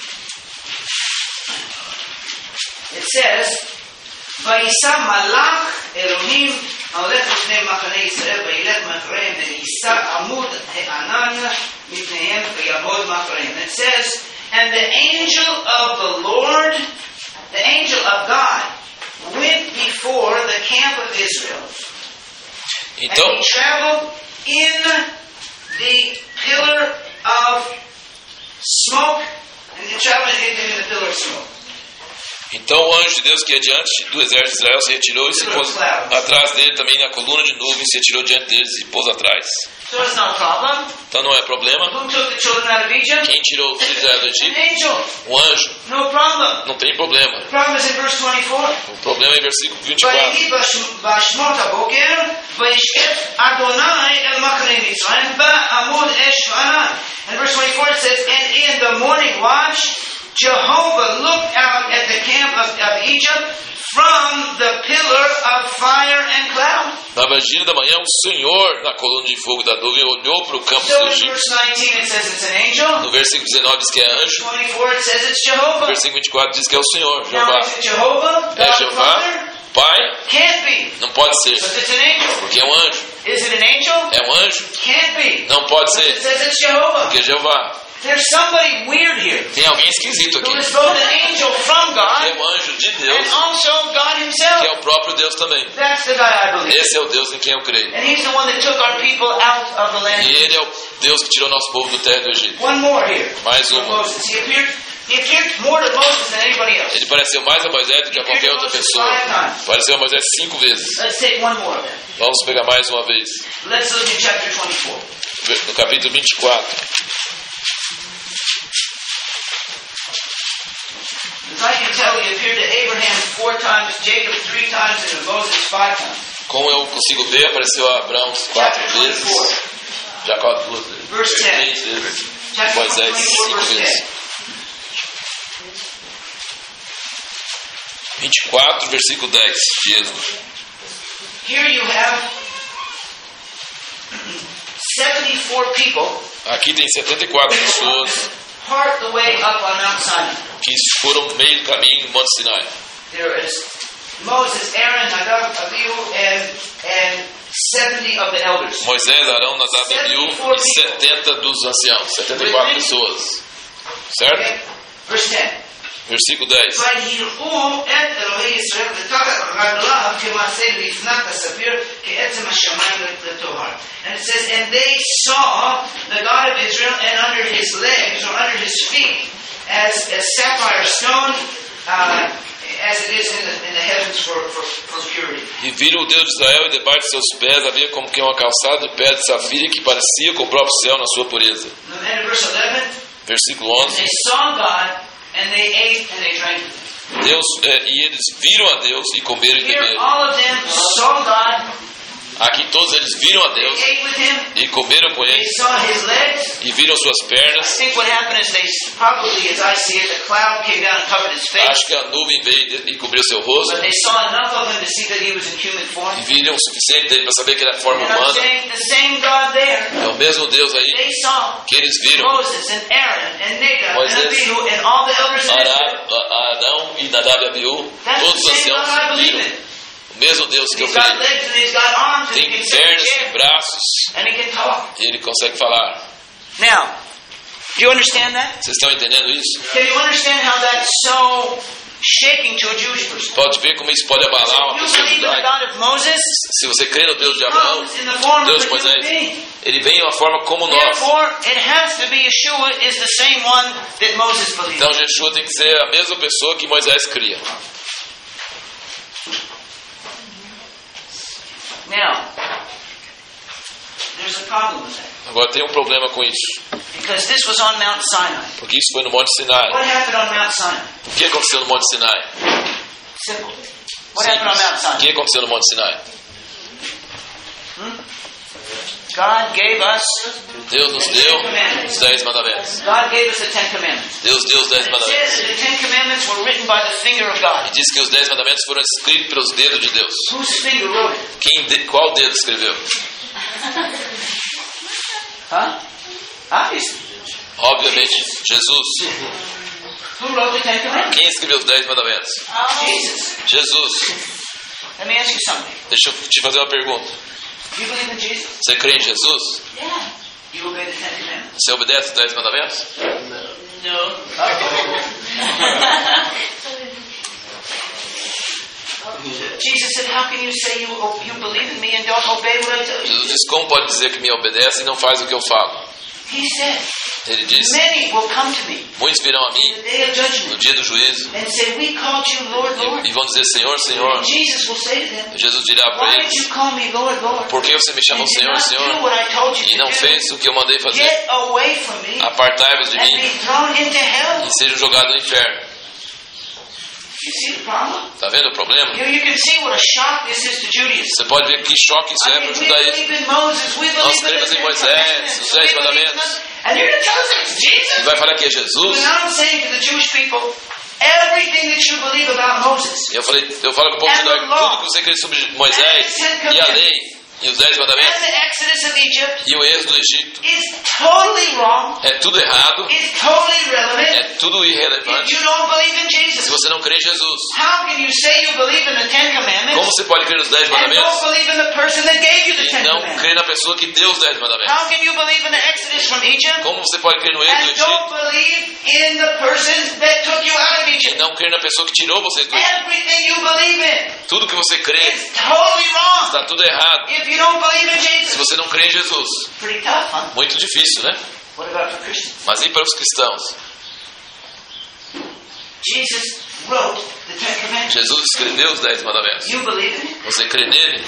It says, וישא מלאך אלוהים ההולך לפני מחנה ישראל וילך מאחוריהם ויישא עמוד הענן מפניהם ויעמוד מאחוריהם. It says, and the angel of the Lord, the angel of God, went before the camp of Israel. And Então, he traveled in the pillar of smoke, and he traveled in the pillar of smoke. então o anjo de Deus que ia diante do exército de Israel se retirou e se pôs atrás dele também na coluna de nuvem, se retirou diante deles e pôs atrás. So it's not a problem. Então não é problema. Who took the children out of Egypt? Quem tirou os filhos de Israel do An Egito? angel. Um anjo. No problem. Não tem problema. The problem is in verse 24. O problema é em versículo 24. ויהי בשמות הבוקר, וישקף אדוני אל מחנה מצרים בעמוד אש וענן. And verse 24 it says, and in the morning watch, Jehovah looked out at the camp of Egypt from the pillar of fire and cloud. Na vigília da manhã, o Senhor, na coluna de fogo da nuvem, olhou para o campo So do in Egito. verse 19 it says it's an angel. No versículo 19 diz que é anjo. 24 it says it's No Jehovah. versículo 24 diz que é o Senhor, Now Jeová. is it Jehovah? É God the Jeová, Father? Pai? Can't be. Não pode ser, Because it's an angel. porque é um anjo. Is it an angel? É um anjo? Can't be. Não pode It ser, says it's Jehovah. porque é Jeová. There's somebody weird here Tem alguém esquisito who aqui. is both an angel from Que é God um anjo de and Deus, also God que é Himself. o próprio Deus também. That's the guy I believe. Esse é o Deus em quem eu creio. And He's the one that took our people out of the land. E Ele é o Deus que tirou nosso povo do terra do Egito. One more here. Mais For uma. Moses. He appeared more to Moses than anybody else. Ele pareceu mais a Moisés do que a qualquer outra pessoa. Pareceu a Moisés 5 vezes. Let's take one more then. Vamos pegar mais uma vez. Let's look at chapter 24. No capítulo 24. As I can tell, He appeared to Abraham 4 times, Jacob 3 times, and to Moses 5 times. Como eu consigo ver, apareceu a Abraão 4 vezes. Jacó 2 vezes. Verse 10. 3 vezes. Chapter Moisés 24, 5 verse 10. vezes. 24, versículo 10 de Êxodo. Here you have 74 people Aqui tem 74 pessoas part the way up on Mount Sinai. que foram no meio do caminho no Monte Sinai. There is Moses, Aaron, Nadab, Abihu, and 70 of the elders. Moisés, Arão, Nadab e Abiú e 70 dos anciãos. 74 pessoas. Certo? Okay? Verse 10. Versículo 10. ויראו את אלוהי ישראל ותחת רגליו כמעשה לבנת הספיר כעצם השמיים לטוהר. And it says, and they saw the God of Israel, and under his legs or under his feet as a sapphire stone, as it is in the heavens for purity. E viram o Deus de Israel, e debaixo de seus pés havia como que uma calçada de pedra de safira que parecia com o próprio céu na sua pureza. And in verse 11, Versículo 11. they saw God, and they ate and they drank. Deus, e eles viram a Deus e comeram e Here, beberam. all of them saw God. Aqui todos eles viram a Deus They ate with him. e comeram com They ele saw his legs. e viram suas I pernas. think what happened is they probably, as I see it, the cloud came down and covered his face. Acho que a nuvem veio e cobriu seu rosto. But they saw enough of him to see that he was in human form. E viram o suficiente dele para saber que era forma And I'm humana. saying the same God there. É o mesmo Deus aí They saw que eles viram. Moses and Aaron and Nadab Moisés, and Abihu and all the elders of Israel. Arão e Nadab e Abiú, That's todos os the same God I anciãos believe viram. in. O mesmo Deus que eu He's got creio. legs and he's got arms and he Tem can sit in a pernas, chair braços and he can talk. e ele consegue falar. Now, do you understand that? Vocês estão entendendo isso? Can you understand how that's so shaking to a Jewish person? Pode ver como isso pode abalar uma You pessoa believe in the judaica. God of Moses? Se você crê no Deus de Abraão, Comes in the form Deus of de a human Moisés, being. ele vem em uma forma como nós. Therefore, it has to be Yeshua is the same one that Moses believed. Então Yeshua tem que ser a mesma pessoa que Moisés cria. Now, there's a problem with that. Agora tem um problema com isso, Because this was on Mount Sinai. porque isso foi no Monte Sinai. What happened on Mount Sinai? O que aconteceu no Monte Sinai? Simple. What happened on Mount O Sinai? que aconteceu no Monte Sinai? God gave us, Deus nos deu os 10 mandamentos. God gave us the Ten Commandments. Deus deu os 10 It mandamentos. says that the Ten Commandments were written by the finger of E God. diz que os 10 mandamentos foram escritos pelos dedos de Deus. Whose finger wrote it? Qual dedo escreveu? Huh? Obviously. Obviamente, Jesus. Who wrote the Ten Commandments? Quem escreveu os 10 mandamentos? Jesus. Jesus. Let me ask you something. Deixa eu te fazer uma pergunta. Do you believe in Jesus? Você crê em Jesus? You obey the Ten Commandments? Você obedece os 10 mandamentos? No. Jesus said, how can you say you believe in me and don't obey what I tell you? Jesus disse, como pode dizer que me obedece e não faz o que eu falo? He said, Ele disse, many will come to me muitos virão a in mim the day of no judgment dia do juízo and say, we called you Lord, Lord. e vão dizer, Senhor, Senhor. Jesus will say to them, Jesus dirá para why did eles, you call me Lord, Lord? por que você me chamou And did Senhor, not do Senhor what I told you e não to do? fez o que eu mandei fazer? Get away from me Apartai-vos de and mim be thrown into hell. e sejam jogados no inferno. You see the problem? Está vendo o problema? You can see what a shock this is to Judaism. Você pode ver que choque isso I é mean, para o we judaísmo. believe in Moses, we Nós believe in cremos the em Ten Moisés, Commandments, os we 10 believe in mandamentos. them. And you're going to tell us it's E Jesus? vai falar que é So Jesus? now I'm saying to the Jewish people, everything that you believe about Moses, Eu falo com o povo judaico, tudo que você crê sobre Moisés e a lei e os 10 mandamentos and the Exodus of Egypt e o êxodo do Egito is totally wrong, é tudo errado, is totally irrelevant é tudo if irrelevante you don't believe in se Jesus. você não crê em Jesus. How can you say you believe in the Ten Como Commandments você pode crer nos 10 and don't mandamentos believe in the person that gave you the e Ten não Commandments? crer na pessoa que deu os 10 mandamentos? How can you believe in the Exodus from Egypt Como você pode crer no êxodo do and don't Egito believe in the person that took you out of e Egypt? não crer na pessoa que tirou vocês do Egito? Everything you believe in Tudo que você crê is totally wrong está tudo errado if you don't believe in se Jesus. você não crê em Jesus. Pretty tough, huh? Muito difícil, né? What about for Christians? Mas e para os cristãos? Jesus wrote the Ten Commandments. Jesus escreveu os 10 mandamentos. You believe in it? Você crê nele?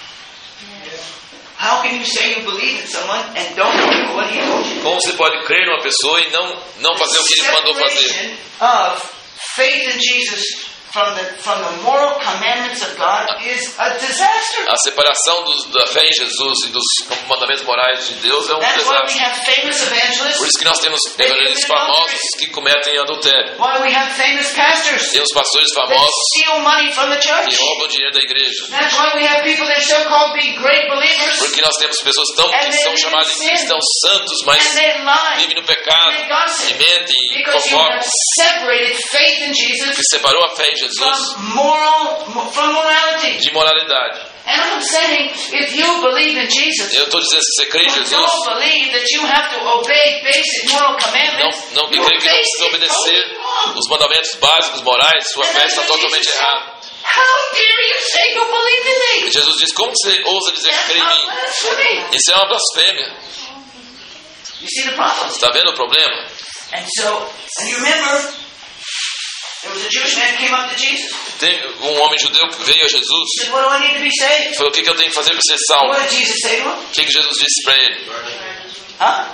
How can you say you believe in someone and don't do what he told you? Como você pode crer numa pessoa e não fazer o que ele mandou fazer? Separation of faith in Jesus from the moral commandments of God is a disaster. A separação da fé em Jesus e dos mandamentos morais de Deus é um That's why we desastre. have famous Por evangelists. isso que nós temos evangelistas famosos que cometem adultério. Why we have famous pastors Temos pastores that famosos steal money from the que church. roubam dinheiro da igreja. That's why we have people that are so-called be great believers Porque nós temos pessoas que são chamadas de cristãos santos, mas and they lie vivem no pecado, and they gossip e mentem e because you have fofocam, separated faith in Jesus que separou a fé em Jesus from morality. de moralidade. And I'm saying, if you believe in Jesus, Eu estou dizendo, se você crê em but Jesus, don't believe that you have to obey basic moral commandments, não your crê que não faith precisa is obedecer totally wrong. os mandamentos básicos, morais, sua fé está totalmente errada. How dare you say you believe in me? Jesus diz, como você ousa dizer que crê em mim? That's blasphemy. Isso é uma blasfêmia. You see the problem? Está vendo o problema? And you remember, there was a Jewish man who came up to Jesus. Tem um homem judeu que veio a Jesus. He said, what do I need to be saved? Falou, o que eu tenho que fazer para ser salvo? What did Jesus say to him? O que Jesus disse para ele? Huh?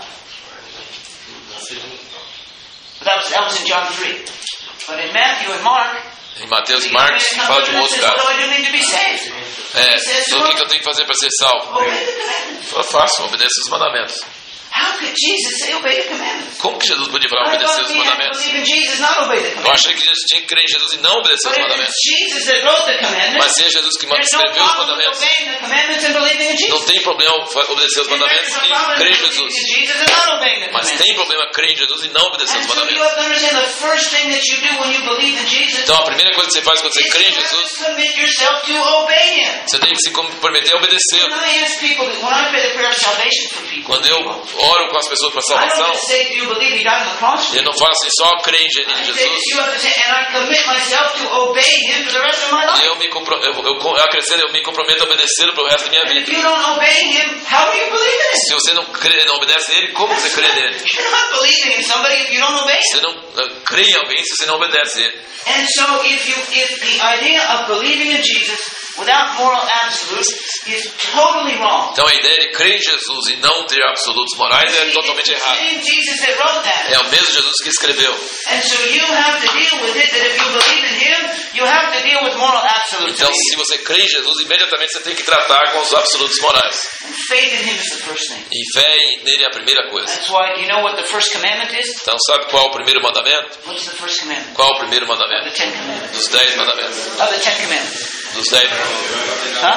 That was in John 3. But in Matthew and Mark, Em Mateus e Marcos, fala de um outro what do cara. I do need to be saved? Falou, o que eu tenho que fazer para ser salvo? Obey the commandments. Falou, faço, obedeça os mandamentos. How could Jesus say obey the commandments? Como que Jesus podia falar I obedecer thought os we had to mandamentos? believe in Jesus, not obey the Eu commandments. achei que Jesus tinha que crer em Jesus e não obedecer os But if mandamentos. it's Jesus that wrote the commandments, Mas se é Jesus que there's no escreveu os problem with mandamentos, obeying the commandments and believing in não Jesus. tem problema obedecer os mandamentos There's no e problem crer em with believing Jesus. in Jesus and not obeying the Mas commandments. tem problema crer em Jesus e não obedecer And os so you mandamentos. have to understand the first thing that you do when you believe in Jesus Então a primeira coisa que você faz quando você is crê em you have Jesus, to commit yourself to obey Him. você tem que se comprometer a obedecer. When I ask people, when I pray the prayer of salvation for people, Quando eu oro com as pessoas para I don't salvação, just say, do you believe He died on the cross for eu you? não falo assim, só crê em I say that Jesus. you have to say, and I commit myself to obey Him for the rest of my E life. eu acrescento, eu me comprometo a obedecê-lo pelo resto da minha And if vida. you don't obey Him, how do you believe in Him? Se você não crê, não obedece a Ele, como você crê nele? You're not believing in somebody if you don't obey Him. Você não crê em alguém se você não obedece a Ele. And so if the idea of believing in Jesus without moral absolutes is totally wrong. Então a ideia de crer em Jesus e não ter absolutos morais é totalmente It's the errada. same Jesus that wrote that. É o mesmo Jesus que escreveu. And so you have to deal with it, that if you believe in Him, you have to deal with moral absolutes. Então, se você crê em Jesus, imediatamente você tem que tratar com os absolutos morais. And faith in Him is the first thing. E fé nele é a primeira coisa. That's why, do you know what the first commandment is? Então, sabe qual é o primeiro mandamento? What's the first commandment? Qual é o primeiro Of the mandamento? Ten Commandments. Dos 10 mandamentos. Of the Ten Commandments. Dos 10. Huh?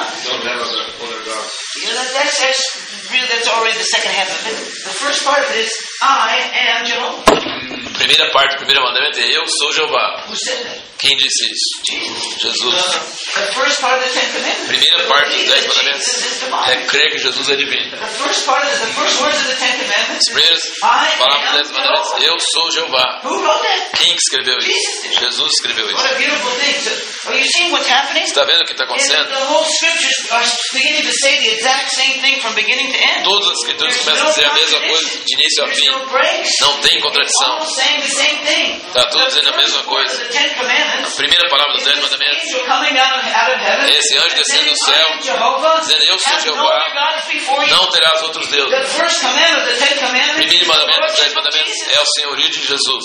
Yeah, that's already the second half of it. The first part of it is, I am Jehovah. Primeira parte do primeiro mandamento é eu sou Jeová. Who said that? Quem disse isso? Jesus. The first part of the Ten Commandments. Primeira parte dos 10 Jesus mandamentos is é divine. crer que Jesus é divino. The first words of the Ten Commandments. As primeiras palavras dos 10 mandamentos, eu sou Jeová. Who wrote that? Quem que escreveu isso? Jesus escreveu What isso. a beautiful thing. So, are you seeing what's happening? Você está vendo o que está And acontecendo? the whole scriptures are beginning to say the exact same thing from beginning to end. Todas as escrituras começam a dizer a mesma coisa de início a There's fim. no breaks. Não tem It's contradição. all saying the same thing. Está tudo dizendo a mesma coisa. The Ten Commandments. A primeira palavra dos 10 Is this mandamentos angel coming out of heaven? Esse anjo descendo do saying, céu, I am Jehovah, dizendo, eu sou have no Jeová, other gods before you. não terás outros deuses. The first commandment, the Ten O Commandments, primeiro is the mandamento dos 10 worship of mandamentos Jesus. é o senhorio de Jesus.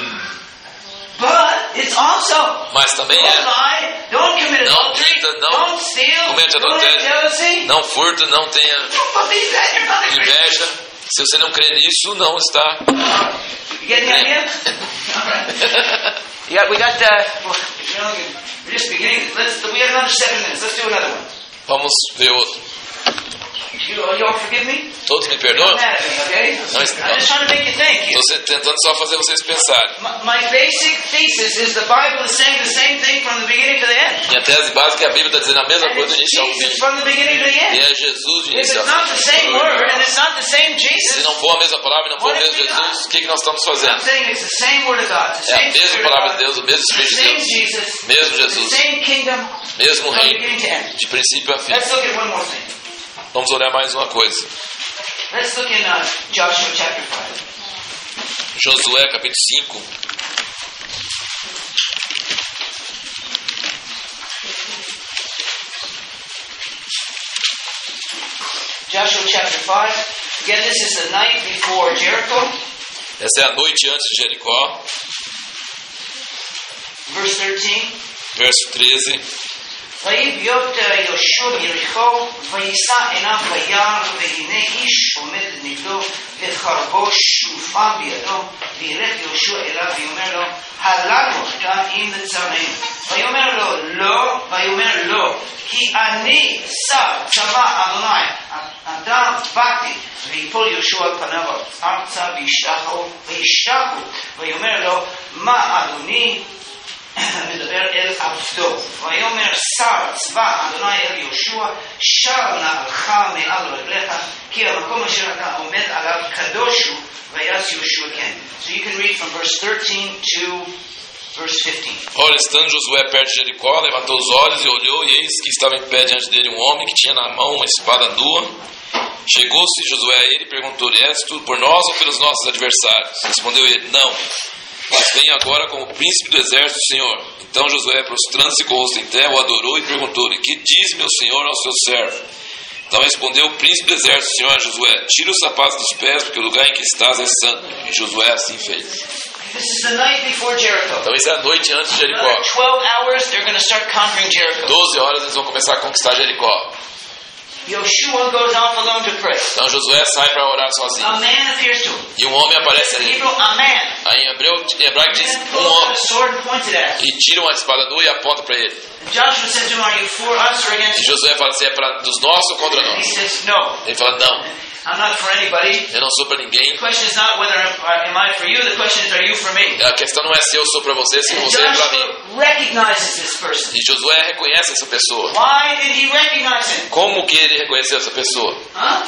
But it's also Mas também don't é, lie, don't commit Não adultery, minta, não don't steal, comete don't have adultério, jealousy. não furta, não tenha Don't believe that, you're not a Christian. inveja. Se você não crê nisso, não está. You get the idea? All right. Yeah, we got we're just beginning. We have another 7 minutes. Let's do another one. Vamos ver outro. You all forgive me? Todos me Don't perdoam? mad at me, okay? Não, I'm just trying to make you think here. Estou tentando só fazer vocês pensarem. My basic thesis is the Bible is saying the same thing from the beginning to the end. Minha tese básica é a Bíblia está dizendo a mesma And coisa do it's início ao Jesus fim. from the beginning to the E end. é Jesus de If início it's ao not the fim. same word and it's not the same Se Jesus, não for a mesma palavra e não for o mesmo Jesus, o que nós estamos I'm fazendo? saying it's the same word of God, the É a same mesma Spirit of palavra de God, Deus, o mesmo the Espírito de same Deus, Jesus, mesmo the Jesus, same kingdom mesmo from reino, beginning to end. de princípio a fim. Let's look at one more thing. Vamos olhar mais uma coisa. Let's look in Joshua chapter 5. Josué capítulo 5. Joshua chapter 5. Again, this is the night before Jericho. Essa é a noite antes de Jericó, Verse 13. verso 13. ויביאות יהושע ביריחו ויישא עיניו ביער והנה איש עומד נגדו וחרבו שופע בידו וילך יהושע אליו ויאמר לו הלנו אתה אם לצרינו ויאמר לו כי אני שר צבא אדוני אתה באתי ויפול יהושע על פניו ארצה וישתחו ויאמר לו מה אדוני מדבר אל עבדו, ויאמר שר צבא אדוני אל יהושע, שר נעלך מעל רגליך, כי המקום אשר אתה עומד עליו קדוש הוא, ויעש יהושע כן. So you can read from verse 13 to verse 15. Ora, estando Josué perto de Jericó, levantou os olhos e olhou, e eis que estava em pé diante dele um homem que tinha na mão uma espada nua. Chegou-se Josué a ele e perguntou-lhe: És tu por nós ou pelos nossos adversários? Respondeu ele: Não, mas venho agora como príncipe do exército do Senhor. Então Josué, prostrando-se com o rosto em terra, o adorou e perguntou-lhe: Que diz meu senhor ao seu servo? Então respondeu o príncipe do exército do Senhor a Josué: Tira os sapatos dos pés, porque o lugar em que estás é santo. E Josué assim fez. This is the night before Jericho. Então isso é a noite antes de Jericó. Another 12 hours, they're going to start conquering Jericho. 12 horas eles vão começar a conquistar Jericó. Yoshua goes off alone to pray. Então Josué sai para orar sozinho. A man appears to him. E um homem aparece In ali. Hebrew, a man. Aí em hebraico diz And um pulls out homem. a sword and points it at him. E tira uma espada nua e aponta para ele. And Joshua says to him, Are you for us or against E us? Josué fala assim: É para dos nossos ou contra And he nós? says, No, Ele fala: Não, I'm not for anybody. eu não sou para ninguém. The question is not whether am I for you, the question is, are you for me? A questão não é se eu sou para você, se And você é para mim. Joshua recognizes this person. E Josué reconhece essa pessoa. Why did he recognize him? Como que ele reconheceu essa pessoa? Huh?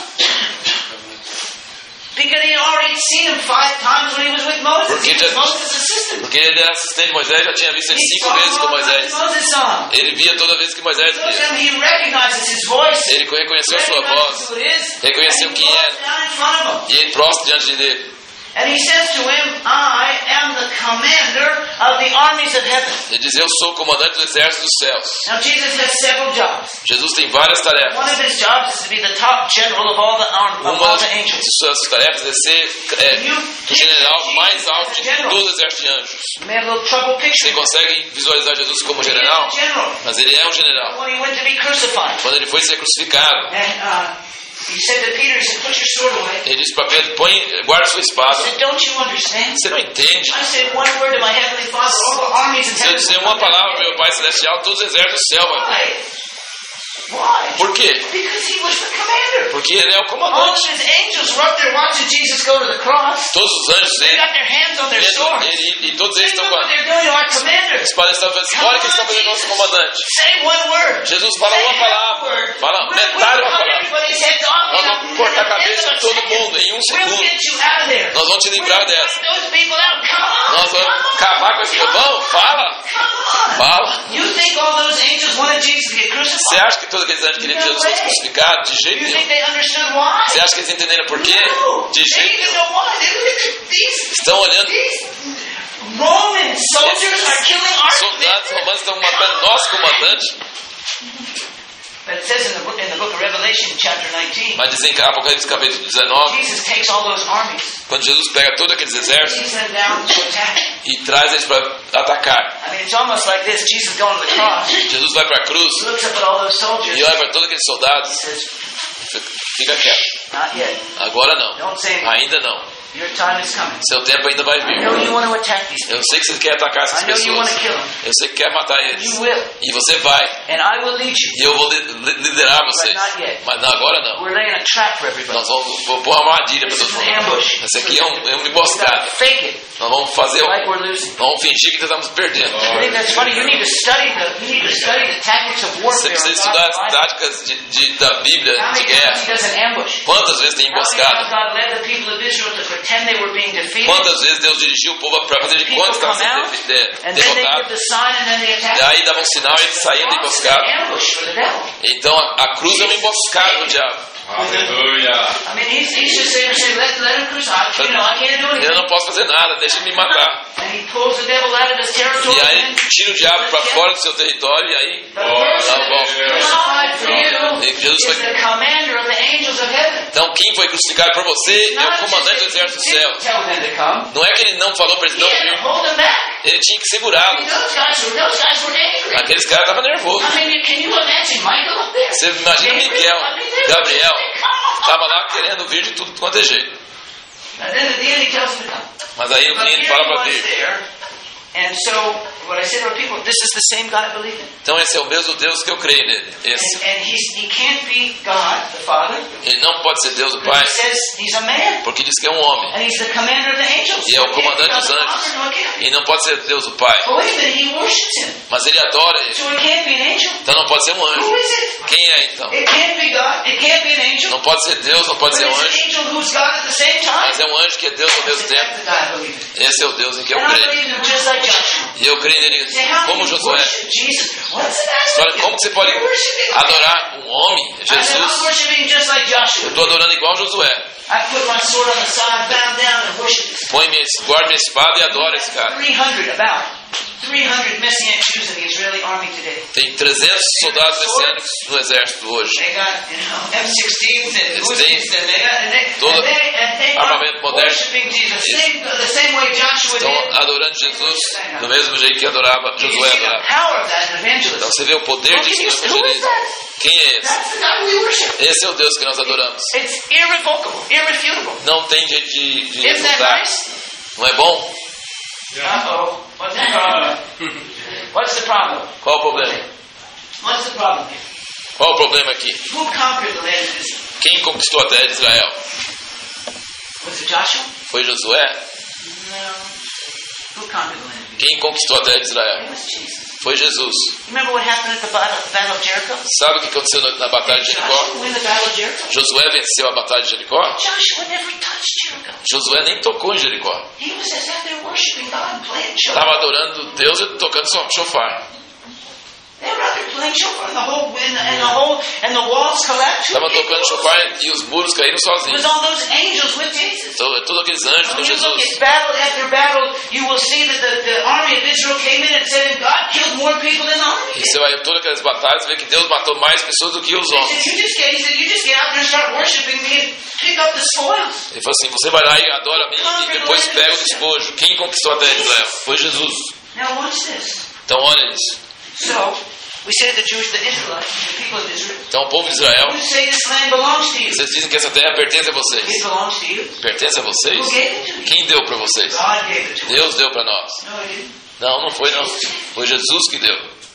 Because he had already seen him 5 times when he was with Moses. Porque He was já- Moses' assistant. Porque ele era assistente de Moisés, já tinha visto ele He 5 saw vezes com him Moisés. Moses saw him. Ele via toda vez que Moisés He looks via. at him, he recognizes his voice. Ele reconheceu sua Recognizes voz. who it is. Reconheceu And he quem falls era. down in front of him. E ele prostra diante dele. And he says to him, I am the commander of the armies of heaven. Ele diz: Eu sou o comandante do exército dos céus. Now Jesus has several jobs. Jesus tem várias One tarefas. of his jobs is to be the top general of all Uma the de angels. suas tarefas é ser o general mais alto de todo o exército de anjos. You may have a little trouble Você picturing. consegue visualizar Jesus como He is general? a general. Mas ele é um general. When he went to be crucified. Quando ele foi ser crucificado, And he said to Peter, he said, put your sword away. ele disse para Pedro: guarda sua He espada. said, don't you understand? Você não entende? I said one word to my heavenly Father, all the armies in Se eu heaven. dizer uma palavra para meu Pai Celestial, todos os exércitos do céu vai vir. Why? Why? Por quê? Because he was the commander. Porque ele é o All of comandante. his angels were up there watching Jesus go to the cross. Todos os anjos They dele, got their hands on their swords. e todos They eles estão know com what a they're doing to our commander. espada. Estão fazendo: olha o que estão fazendo com o nosso comandante. Say one word. Jesus fala Say uma half a palavra, word. fala We'll metade uma cut palavra. everybody's heads off Nós in vamos cortar a the cabeça end de of todo a second. mundo em um We'll segundo. get you out of there. Nós vamos te livrar We'll dessa. fight those people out. Come on. Nós vamos acabar com esse povão. Fala, Come on. fala. You think all those angels wanted Jesus to get Você crucified? acha que todos aqueles anjos queriam que Jesus fosse crucificado? De jeito You nenhum. think they understood why? Você acha que eles entenderam por quê? No. De They jeito even nenhum. know why. They look at these Estão olhando. Roman soldiers are killing our Soldados romanos estão matando nosso comandante. But it says in the book of Revelation, chapter 19, Mas dizem que Apocalipse capítulo 19, Jesus takes all those armies, quando Jesus pega todos aqueles exércitos takes them down to attack. e traz eles para atacar. I mean, it's almost like this. Jesus going to the cross, Jesus vai para a cruz looks up at all those soldiers, e olha para todos aqueles soldados. says, Fica quieto. not yet. Agora não. Don't say anything. Ainda não. Your time is coming. Seu tempo ainda vai I vir. know you want to attack these people. Eu sei que você quer atacar essas I know you want pessoas. to kill them. Eu sei que quer matar eles. You will. E você vai. And I will lead you. E eu vou liderar vocês. But not yet. Mas não, agora não. We're laying a trap for everybody. Nós vou pôr uma armadilha para This todo is an mundo. ambush. Esse aqui é uma We've got emboscada. to fake it Nós vamos fazer like we're losing. vamos fingir que estamos perdendo. I think that's funny. You need to study the tactics of Você warfare. precisa in estudar God's as Bible. táticas da Bíblia How de many times guerra. he does an ambush? Quantas vezes tem How many times emboscada? God led the people of Israel to pretend they were being defeated? Quantas vezes Deus dirigiu o povo para fazer de People conta que estava come out, sendo and then they give derrotado. the sign and then they attack. E aí dava um sinal e eles saíam da It's an emboscada. ambush for the devil. Então a cruz é uma emboscada do diabo. Aleluia. I mean, he's just saying, let him crucify. I can't do Eu anything. não posso fazer nada, deixa ele me matar. And he pulls the devil out of his territory. E aí and tira o diabo para fora do seu território e aí the person tá bom. crucified for you E Jesus is foi. the commander of the angels of heaven. Então quem foi crucificado por você é o comandante do exército do céu. Didn't tell them to come. Não é que ele não falou para eles He não had to vir. hold them back. Ele tinha que I segurá-los. mean, those guys were angry. Aqueles caras estavam nervosos. I mean, can you imagine Michael up there? Você imagina Miguel, I mean, they were Gabriel, just like, estava lá querendo vir de tudo quanto é jeito. And then at the end he tells them to come. Mas aí no But fim here ele fala he para was vir. there. And so what I say to our people, this is the same God I believe in. Então esse é o mesmo Deus que eu creio nele. Esse. And he can't be God, the Father. Ele não pode ser Deus o Pai, He says he's a man. porque diz que é um homem. And he's the commander of the angels. E é o comandante dos anjos. E não pode ser Deus o Pai. But wait a minute, he worships him. Mas ele adora ele. So it can't be an angel. Então não pode ser um anjo. Who is it? Quem é então? It can't be God. It can't be an angel. Não pode ser Deus, não pode But ser um it's an anjo. angel who's God at the same time. Mas é um anjo que é Deus ao mesmo That's tempo. the God I believe in. Esse é o Deus em que eu And I creio. believe in him just like Joshua. E eu creio nele Say, how como can you Josué. worship Jesus? What's the matter Olha, with you? como que você pode You're worshiping adorar um homem, I said, I'm Jesus? worshiping just like Eu Joshua. estou adorando igual Josué. I put my sword on the side, bow down, and worship. Guarda minha espada e adora esse cara. 300 Messianic Jews in the Israeli army today. Tem 300 soldados messiânicos no exército hoje. They got, M16s and Eles Uzis, têm and todo they armamento moderno. worshiping Jesus the same way Joshua Estão did. adorando Jesus do mesmo jeito que adorava You Josué see the adorava. power of that in evangelism. Então você vê o poder disso no Who is evangelismo. that? Quem é esse? That's the God we worship. Esse é o Deus que nós adoramos. It's irrevocable, irrefutable. Não tem jeito de Isn't that refutar. nice? Não é bom? Uh-oh. What's the problem? What's the problem? Qual o problema? What's the problem? Qual o problema aqui? Who conquered the land of Israel? Quem conquistou a terra de Israel? Was it Joshua? Foi Josué? No. Who conquered the land of Israel? Quem conquistou a terra de Israel? It was Jesus. Foi Jesus. Remember what happened at the Battle of Jericho? Sabe o que aconteceu na batalha de Jericó? Joshua win the Battle of Jericho? Josué venceu a batalha de Jericó? Joshua never touched Jericho. Josué nem tocou em Jericó. He was as if they're worshiping God and playing shofar. Estava adorando Deus e tocando chofar. They were out there playing shofar, and the walls collapsed. Estava tocando chofar e os muros caíram It sozinhos. was all those angels with Jesus. Então, todos aqueles anjos com When you look Jesus. at battle after battle, you will see that the army of Israel came in and said, and God killed more people than the army. E você vai em todas aquelas batalhas e vê que Deus matou mais pessoas do que os He homens. said, you just get out there and start worshiping me and pick up the spoils. Ele falou assim, você vai lá e adora a mim e depois pega o despojo. Quem conquistou a terra de Israel? Foi Jesus. Now watch this. Então olha isso. So, we say the Israelites, the people of Israel, Então o povo de Israel, you say this land belongs to you. vocês dizem que essa terra pertence a It vocês. belongs to you. Pertence a vocês? Who gave it to you? Quem deu para vocês? God gave it to you. Deus deu para nós. No, He didn't. Não foi não. Foi Jesus que deu.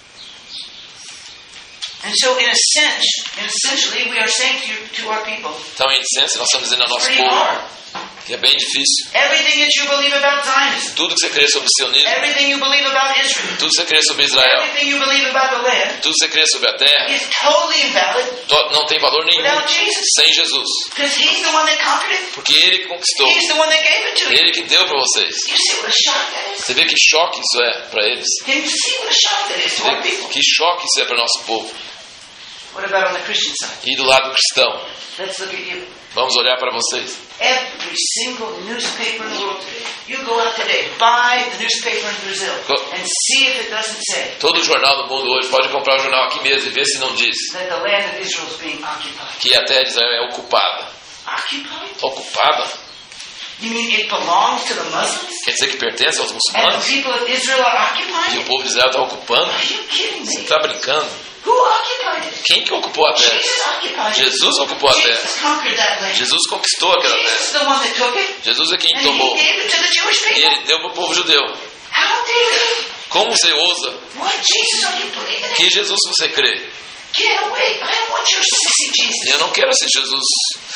And so, essentially, we are saying to our people, Então em essência nós estamos dizendo ao nosso pretty povo hard. que é bem difícil. Everything that you believe about Zionism, Tudo que você crê sobre o sionismo, everything you believe about Israel, tudo que você crê sobre Israel, everything you believe about the land tudo que você crê sobre a terra, is totally invalid não tem valor nenhum without Jesus. sem Jesus. Because He's the one that conquered it. Porque Ele que conquistou, He's the one that gave it to you. Ele que deu para vocês. You see what a shock that is? Você vê que choque isso é para eles. Can you see what a shock that is to Você our vê people? que choque isso é para o nosso povo. What about on the Christian side? E do lado cristão, Let's look at you. vamos olhar para vocês. Every single newspaper in the world today. You go out today, buy the newspaper in Brazil, and see if it doesn't say Todo jornal do mundo hoje pode comprar o jornal aqui mesmo e ver se não diz that the land of Israel is being occupied. que a terra de Israel é ocupada. Occupied? Ocupada? You mean it belongs to the Muslims? Quer dizer que pertence aos And muçulmanos? the people of Israel are E occupying o it? povo de Israel está ocupando? Are you kidding Você me? está brincando? Who occupied it? Quem que ocupou a terra? Jesus occupied it. Jesus ocupou a terra. Jesus conquered that land. Jesus conquistou aquela Jesus is terra. the one that took it, Jesus é quem and tomou. He gave it to the Jewish E people. Ele deu para o povo judeu. How dare you? Como você ousa? What Jesus are you believing in? Que Jesus você crê? Get away. I don't want your sissy Jesus. Eu não quero ser Jesus.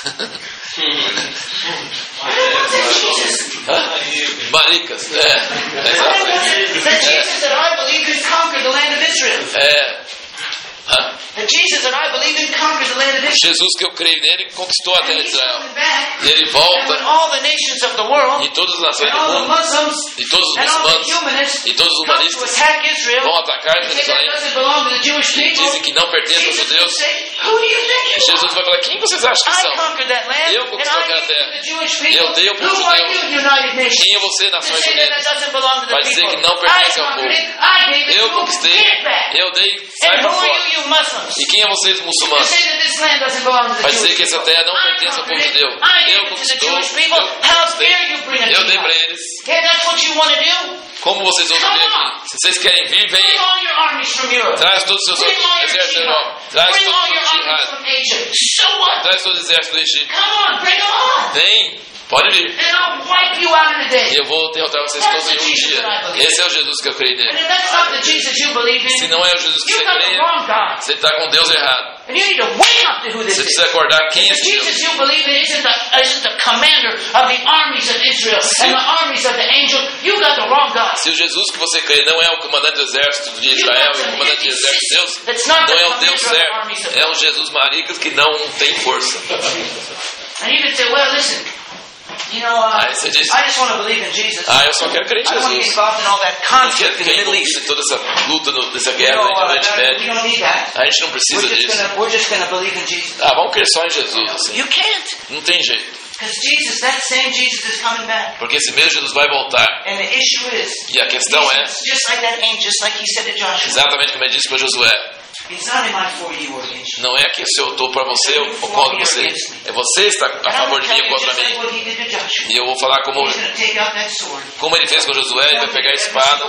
I don't want that Jesus. Hã? Maricas. É. I don't want the Jesus that I believe could conquer the land of Israel. Hã? The Jesus that I believe in conquers the land of Israel. Jesus que eu creio nele conquistou a And terra de He's Israel. coming back. E ele And when volta all the nations of the world e todas as nações and do all the mundo Muslims e todos os and all the muçulmanos humanists e todos os come to humanistas attack Israel vão atacar and say that Jerusalém doesn't belong to the Jewish e people. dizem que não pertence aos Jesus will judeus. say, who do you think you Jesus are? vai falar, quem vocês acham que I são? conquered that land Eu and conquistei I aquela gave it to terra. the Jewish people. Eu dei ao povo Who are judeu. you, United Nations? Quem é você, To Nações say that Unidas? that doesn't belong to the Vai dizer people. que não pertence I ao conquered povo. it. I gave it Eu to conquistei, you. Get it back. eu dei, sai And para who are fora. you Muslims? E quem é vocês, To muçulmanos? say that this land doesn't belong to the Vai dizer Jewish que essa people. terra não I pertence ao povo conquered it. judeu. I Eu gave it to the conquistou, Jewish people. eu How conquistei. dare you bring a Eu dei para jihad? eles. Yeah, that's what you want to do? Como vocês vão Come vir on. aqui? Se vocês querem vir, Bring venham. all your armies from Europe. Traz todos os seus Bring all your exércitos da jihad. Europa. Traz Bring todos all os your seus armies jihad. from Asia. So what? Traz todo o exército do Egito. Come on, bring them on. Vem, pode vir. And I'll wipe you out in a a day. E eu vou derrotar vocês todos em um dia. Esse é o Jesus que eu creio And nele. if that's not the Jesus you believe in, Se não é o Jesus que you've você got the crê, wrong God. você está com Deus errado. And you need to wake up to who this Você is. precisa acordar quem é The esse Deus. Jesus you believe in isn't the commander of the armies of Israel and the armies of the angels. You got the wrong God. Se o Jesus que você crê não é o comandante do exército de Israel e o comandante do exército de Deus, não é o Deus certo. É um Jesus maricas que não tem força. And you can say, well, listen, you know, Aí você diz, I just want to believe in Jesus. eu só quero crer em I don't want to get Jesus. involved in all that Não quero conflict in ficar the Middle envolvido East. em toda essa luta, dessa You guerra know, no Oriente we Médio. don't need that. A gente não precisa disso. We're just going to believe in Jesus. Vamos crer só em Jesus, assim. You can't. Não tem jeito. Because Jesus, that same Jesus is coming back. Porque esse mesmo Jesus vai voltar. And the issue is, E a questão é, just like that angel, just like he said to Joshua, exatamente como ele disse para Josué, it's not am I for you or against you. não é que se eu estou para você ou contra você. É você está a favor de mim ou contra mim. What he did to Joshua. E eu vou falar como He's going to take out that sword. ele fez com Josué, ele vai pegar a espada,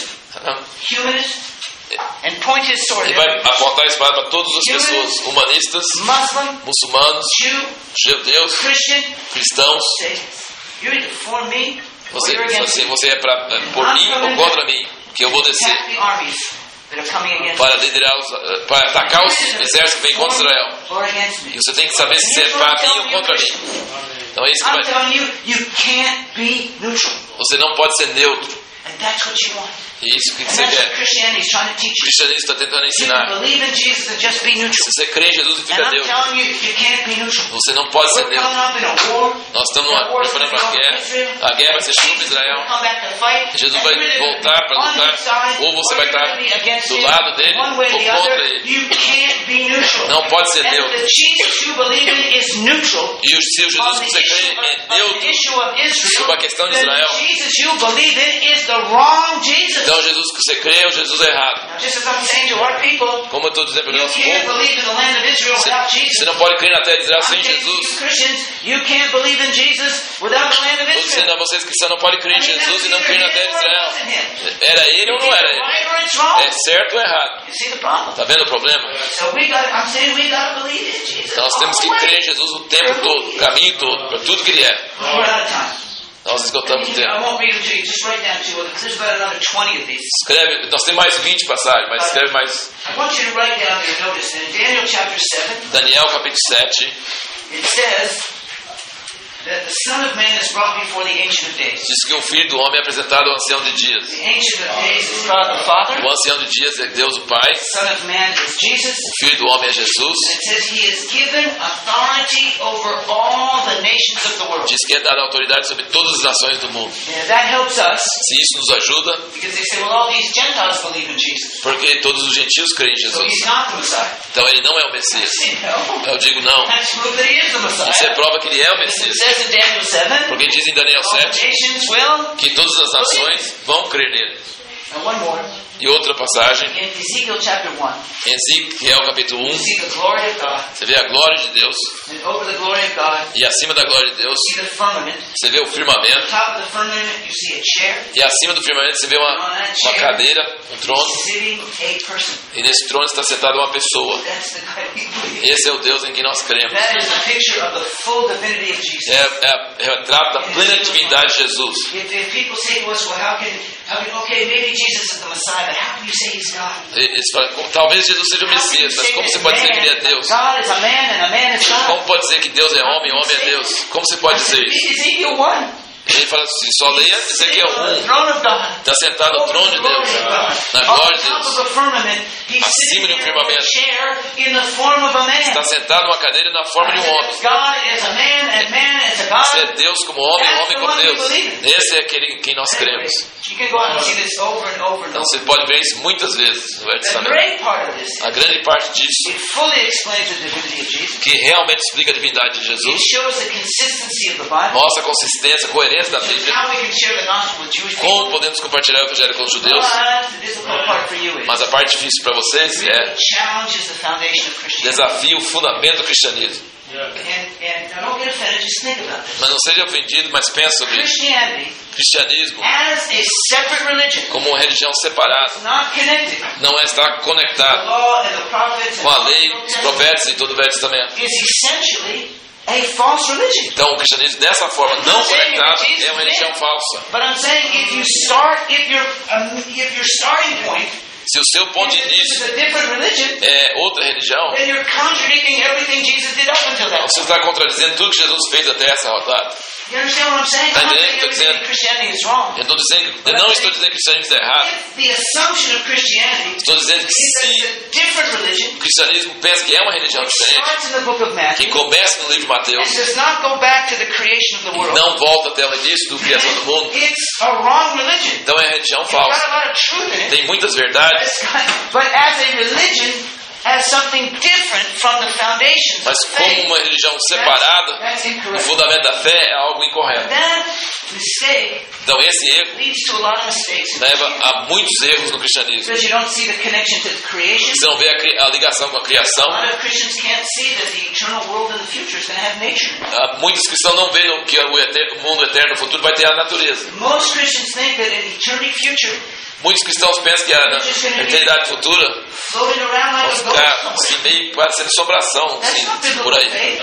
Humanist, and point his sword. ele vai apontar a espada para todas as pessoas, humanistas, Muslim, muçulmanos, Jew, judeus, Christian, cristãos. say, you're either for me or Você, you're against me. você é por mim ou contra mim, que eu vou descer Attack the armies that are coming against para liderar para atacar os exércitos que vêm contra Israel. or against me. E você tem que saber se é para mim ou contra mim. Então é isso que I'm vai. telling you, you can't be neutral. Você não pode ser neutro. And that's what you want. E isso que And você that's what quer. Christianity is trying to teach O you. cristianismo está tentando You ensinar. believe in Jesus and just be neutral. Se você crê em Jesus e And fica I'm neutro, telling you, you can't be neutral. você não pode ser We're coming neutro. up in a war. Nós estamos preparando para a guerra. A guerra vai ser contra Israel. Come back to fight. Jesus And vai you're either voltar para on lutar, his side, ou você or vai you're estar gonna be against do him. lado dele One way or ou the contra other. ele. You can't be neutral. Não pode ser And neutro. the Jesus you believe in is neutral. E se o Jesus que você crê é neutro sobre a questão de Israel, Jesus you believe in is the wrong Jesus. então o Jesus que você crê é o Jesus errado. Now, just as I'm saying to our people, Como eu estou dizendo para o you nosso can't povo, believe in the land of Israel without você Jesus. não pode crer na terra de Israel sem I'm saying to you Jesus. Christians, you can't believe in Jesus without the land of Estou Israel. dizendo a vocês que você não pode crer em Jesus e não crer na terra de Israel. Era ele ou não era ele? Right or it's wrong. É certo ou errado? You see the problem? Está vendo o problema? So I'm saying we got to believe in Jesus. Então nós temos que crer em Jesus o tempo todo, o caminho todo, para tudo que ele é. We're out of time. Nós esgotamos o I tempo. won't read them to you. Just write down two of them. There's about another 20 of these. Escreve, nós temos mais 20 passagens, mas escreve mais. I want you to write down your notice. In Daniel chapter 7, Daniel capítulo 7, it says that the Son of Man is brought before the Ancient of Days. diz que o Filho do Homem é apresentado ao Ancião de Dias. The Ancient of Days is God the Father. O Ancião de Dias é Deus o Pai. The Son of Man is Jesus. O Filho do Homem é Jesus. It says he is given authority over all the nations of the world. Diz que é dada autoridade sobre todas as nações do mundo. And that helps us Se isso nos ajuda, because they say, well, all these Gentiles believe in Jesus. porque todos os gentios creem em So Jesus. he's not the Messiah. Então ele não é o Messias. I say, no. Eu digo não. That's proof that he is the Messiah. Isso é prova que ele é o It Messias. says in Daniel 7, Porque diz em Daniel all 7 nations will. que todas as nações vão crer nele. And one more. E outra passagem, In Ezekiel chapter 1, em Ezequiel capítulo 1, you see the glory of God. você vê a glória de Deus. And over the glory of God, E acima da glória de Deus, you see the firmament. você vê o On firmamento. top of the firmament, you see a chair. E acima do firmamento você vê uma cadeira, um trono. Sitting a person. E nesse trono está sentada uma pessoa. That's the God we believe. Esse é o Deus em quem nós cremos. That is a picture of the full divinity of Jesus. Retrata a plena divindade de Jesus. If people say to us, well, how can okay, maybe Jesus is the Messiah, but how can you say he's God? Eles falam, talvez Jesus seja o Messias, mas como você pode dizer que ele é Deus? God is a man and a man is God. Como pode dizer que Deus é homem e homem é Deus? Como você pode dizer isso? Ezekiel 1. Ele fala assim, só leia Ezequiel On the 1. throne of God. Está sentado no trono de Deus, na glória de Deus. Acima de um firmamento. Está sentado numa cadeira na forma de um homem. Você é Deus como homem e homem como Deus. Esse é aquele em quem nós cremos. Então você pode ver isso muitas vezes no Velho Testamento. A grande parte disso, que realmente explica a divindade de Jesus, mostra a consistência, a coerência da Bíblia. Como podemos compartilhar o Evangelho com os judeus? Mas a parte difícil para vocês é desafio o fundamento do cristianismo. Mas não seja ofendido, mas pensa sobre isso. Cristianismo como uma religião separada não está conectado com a lei, os profetas e todo o Velho Testamento. a false religion. Então, o cristianismo dessa forma não conectado é uma religião falsa. But I'm saying if your starting point Se o seu ponto de is início a different religion, é outra religião, then you're contradicting everything Jesus did up until that você point. está contradizendo tudo que Jesus fez até essa rodada. You understand what I'm saying? I'm not saying everything in Christianity is wrong. Eu não estou dizendo que o cristianismo é errado. If the assumption of Christianity Estou dizendo que is that se it's a different religion, o cristianismo pensa que é uma religião which diferente, starts in the book of que Matthew, começa no livro de Mateus, and does not go back to the creation of the world, não volta até o início da criação do mundo, it's a wrong religion. então é religião It's got falsa. a lot of truth in it. Tem muitas verdades, But as a religion, as something different from the foundations mas of como faith, uma religião separada, that's o incorrect. fundamento da fé é algo incorreto. That mistake Então esse erro leads to a lot of mistakes leva a muitos erros no cristianismo. because you don't see the connection to the creation. Você não vê a ligação com a A criação. lot of Christians can't see that the eternal world in the future is going to have nature. Muitos cristãos não veem que o mundo eterno no futuro vai ter a natureza. Most Christians think that in eternity future, Muitos cristãos pensam que na eternidade futura floating around vão like a ficar ghost. assim, meio parecendo assombração, That's assim, not biblical por aí. faith.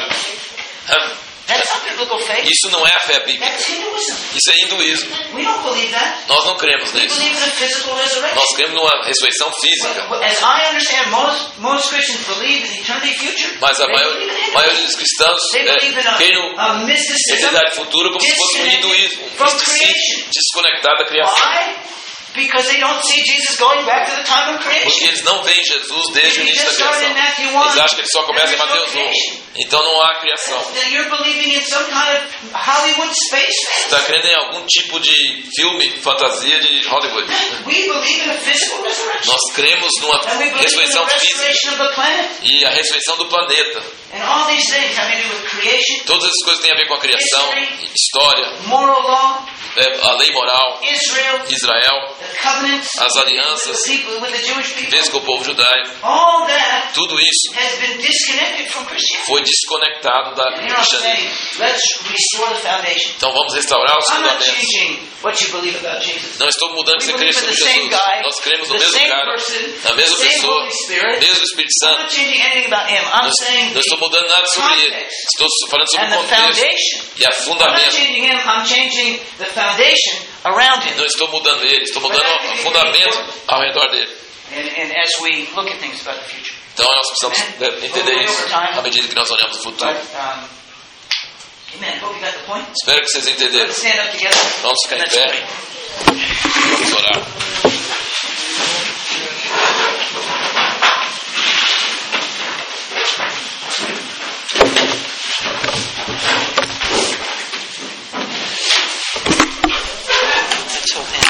Hã? That's not biblical faith. Isso não é a fé bíblica. That's Hinduism. Isso é hinduísmo. We don't believe that. Nós não cremos We nisso. believe in a physical resurrection. Nós cremos numa ressurreição física. As I understand, most Christians believe in eternity future. Mas a They believe in Hinduism. maioria dos cristãos They believe in creem no a mysticism eternidade futura como se fosse um hinduísmo, um from misticismo creation. desconectado da criação. Why? Because they don't see Jesus going back to the time of Porque creation. eles não veem Jesus desde o If you início da just start criação. in Matthew 1, Eles acham que ele só começa em there's no Mateus 1. creation. Então não há criação. Then you're believing in some kind of Hollywood space Você fantasy. está crendo em algum tipo de filme, fantasia de Hollywood. We believe in a physical resurrection. Nós cremos numa And we believe in the ressurreição física restoration of the planet. e a ressurreição do planeta. And all these things have to do with creation, Todas essas coisas têm a ver com a criação, história, moral law, a lei moral, Israel, Israel, the covenants, as alianças, with the people, with the Jewish people. fez com o povo judaico. All that Tudo isso has been disconnected from Christianity. foi desconectado do And you're not cristianismo. saying, let's restore the foundation. Então vamos restaurar os I'm not fundamentos. changing what you believe about Jesus. Não estou mudando o que você We crê believe in sobre the same Jesus. guy, Nós cremos no the mesmo same cara, person, na mesma the same pessoa, Holy Spirit. mesmo Espírito I'm Santo. not changing anything about him. I'm saying Não estou mudando nada sobre ele. context Estou falando sobre and o the contexto foundation. e a I'm not fundamento. changing him, I'm changing the foundation around him. Não estou mudando ele, estou mudando o fundamento ao redor dele. And as we look at things about the future. Então nós precisamos entender isso à medida que nós olhamos o futuro. But, amen. Hope you got the point. Espero que vocês entenderam. Let's stand up together. Vamos ficar em Let's pé. pray. Vamos orar. Let's hold hands.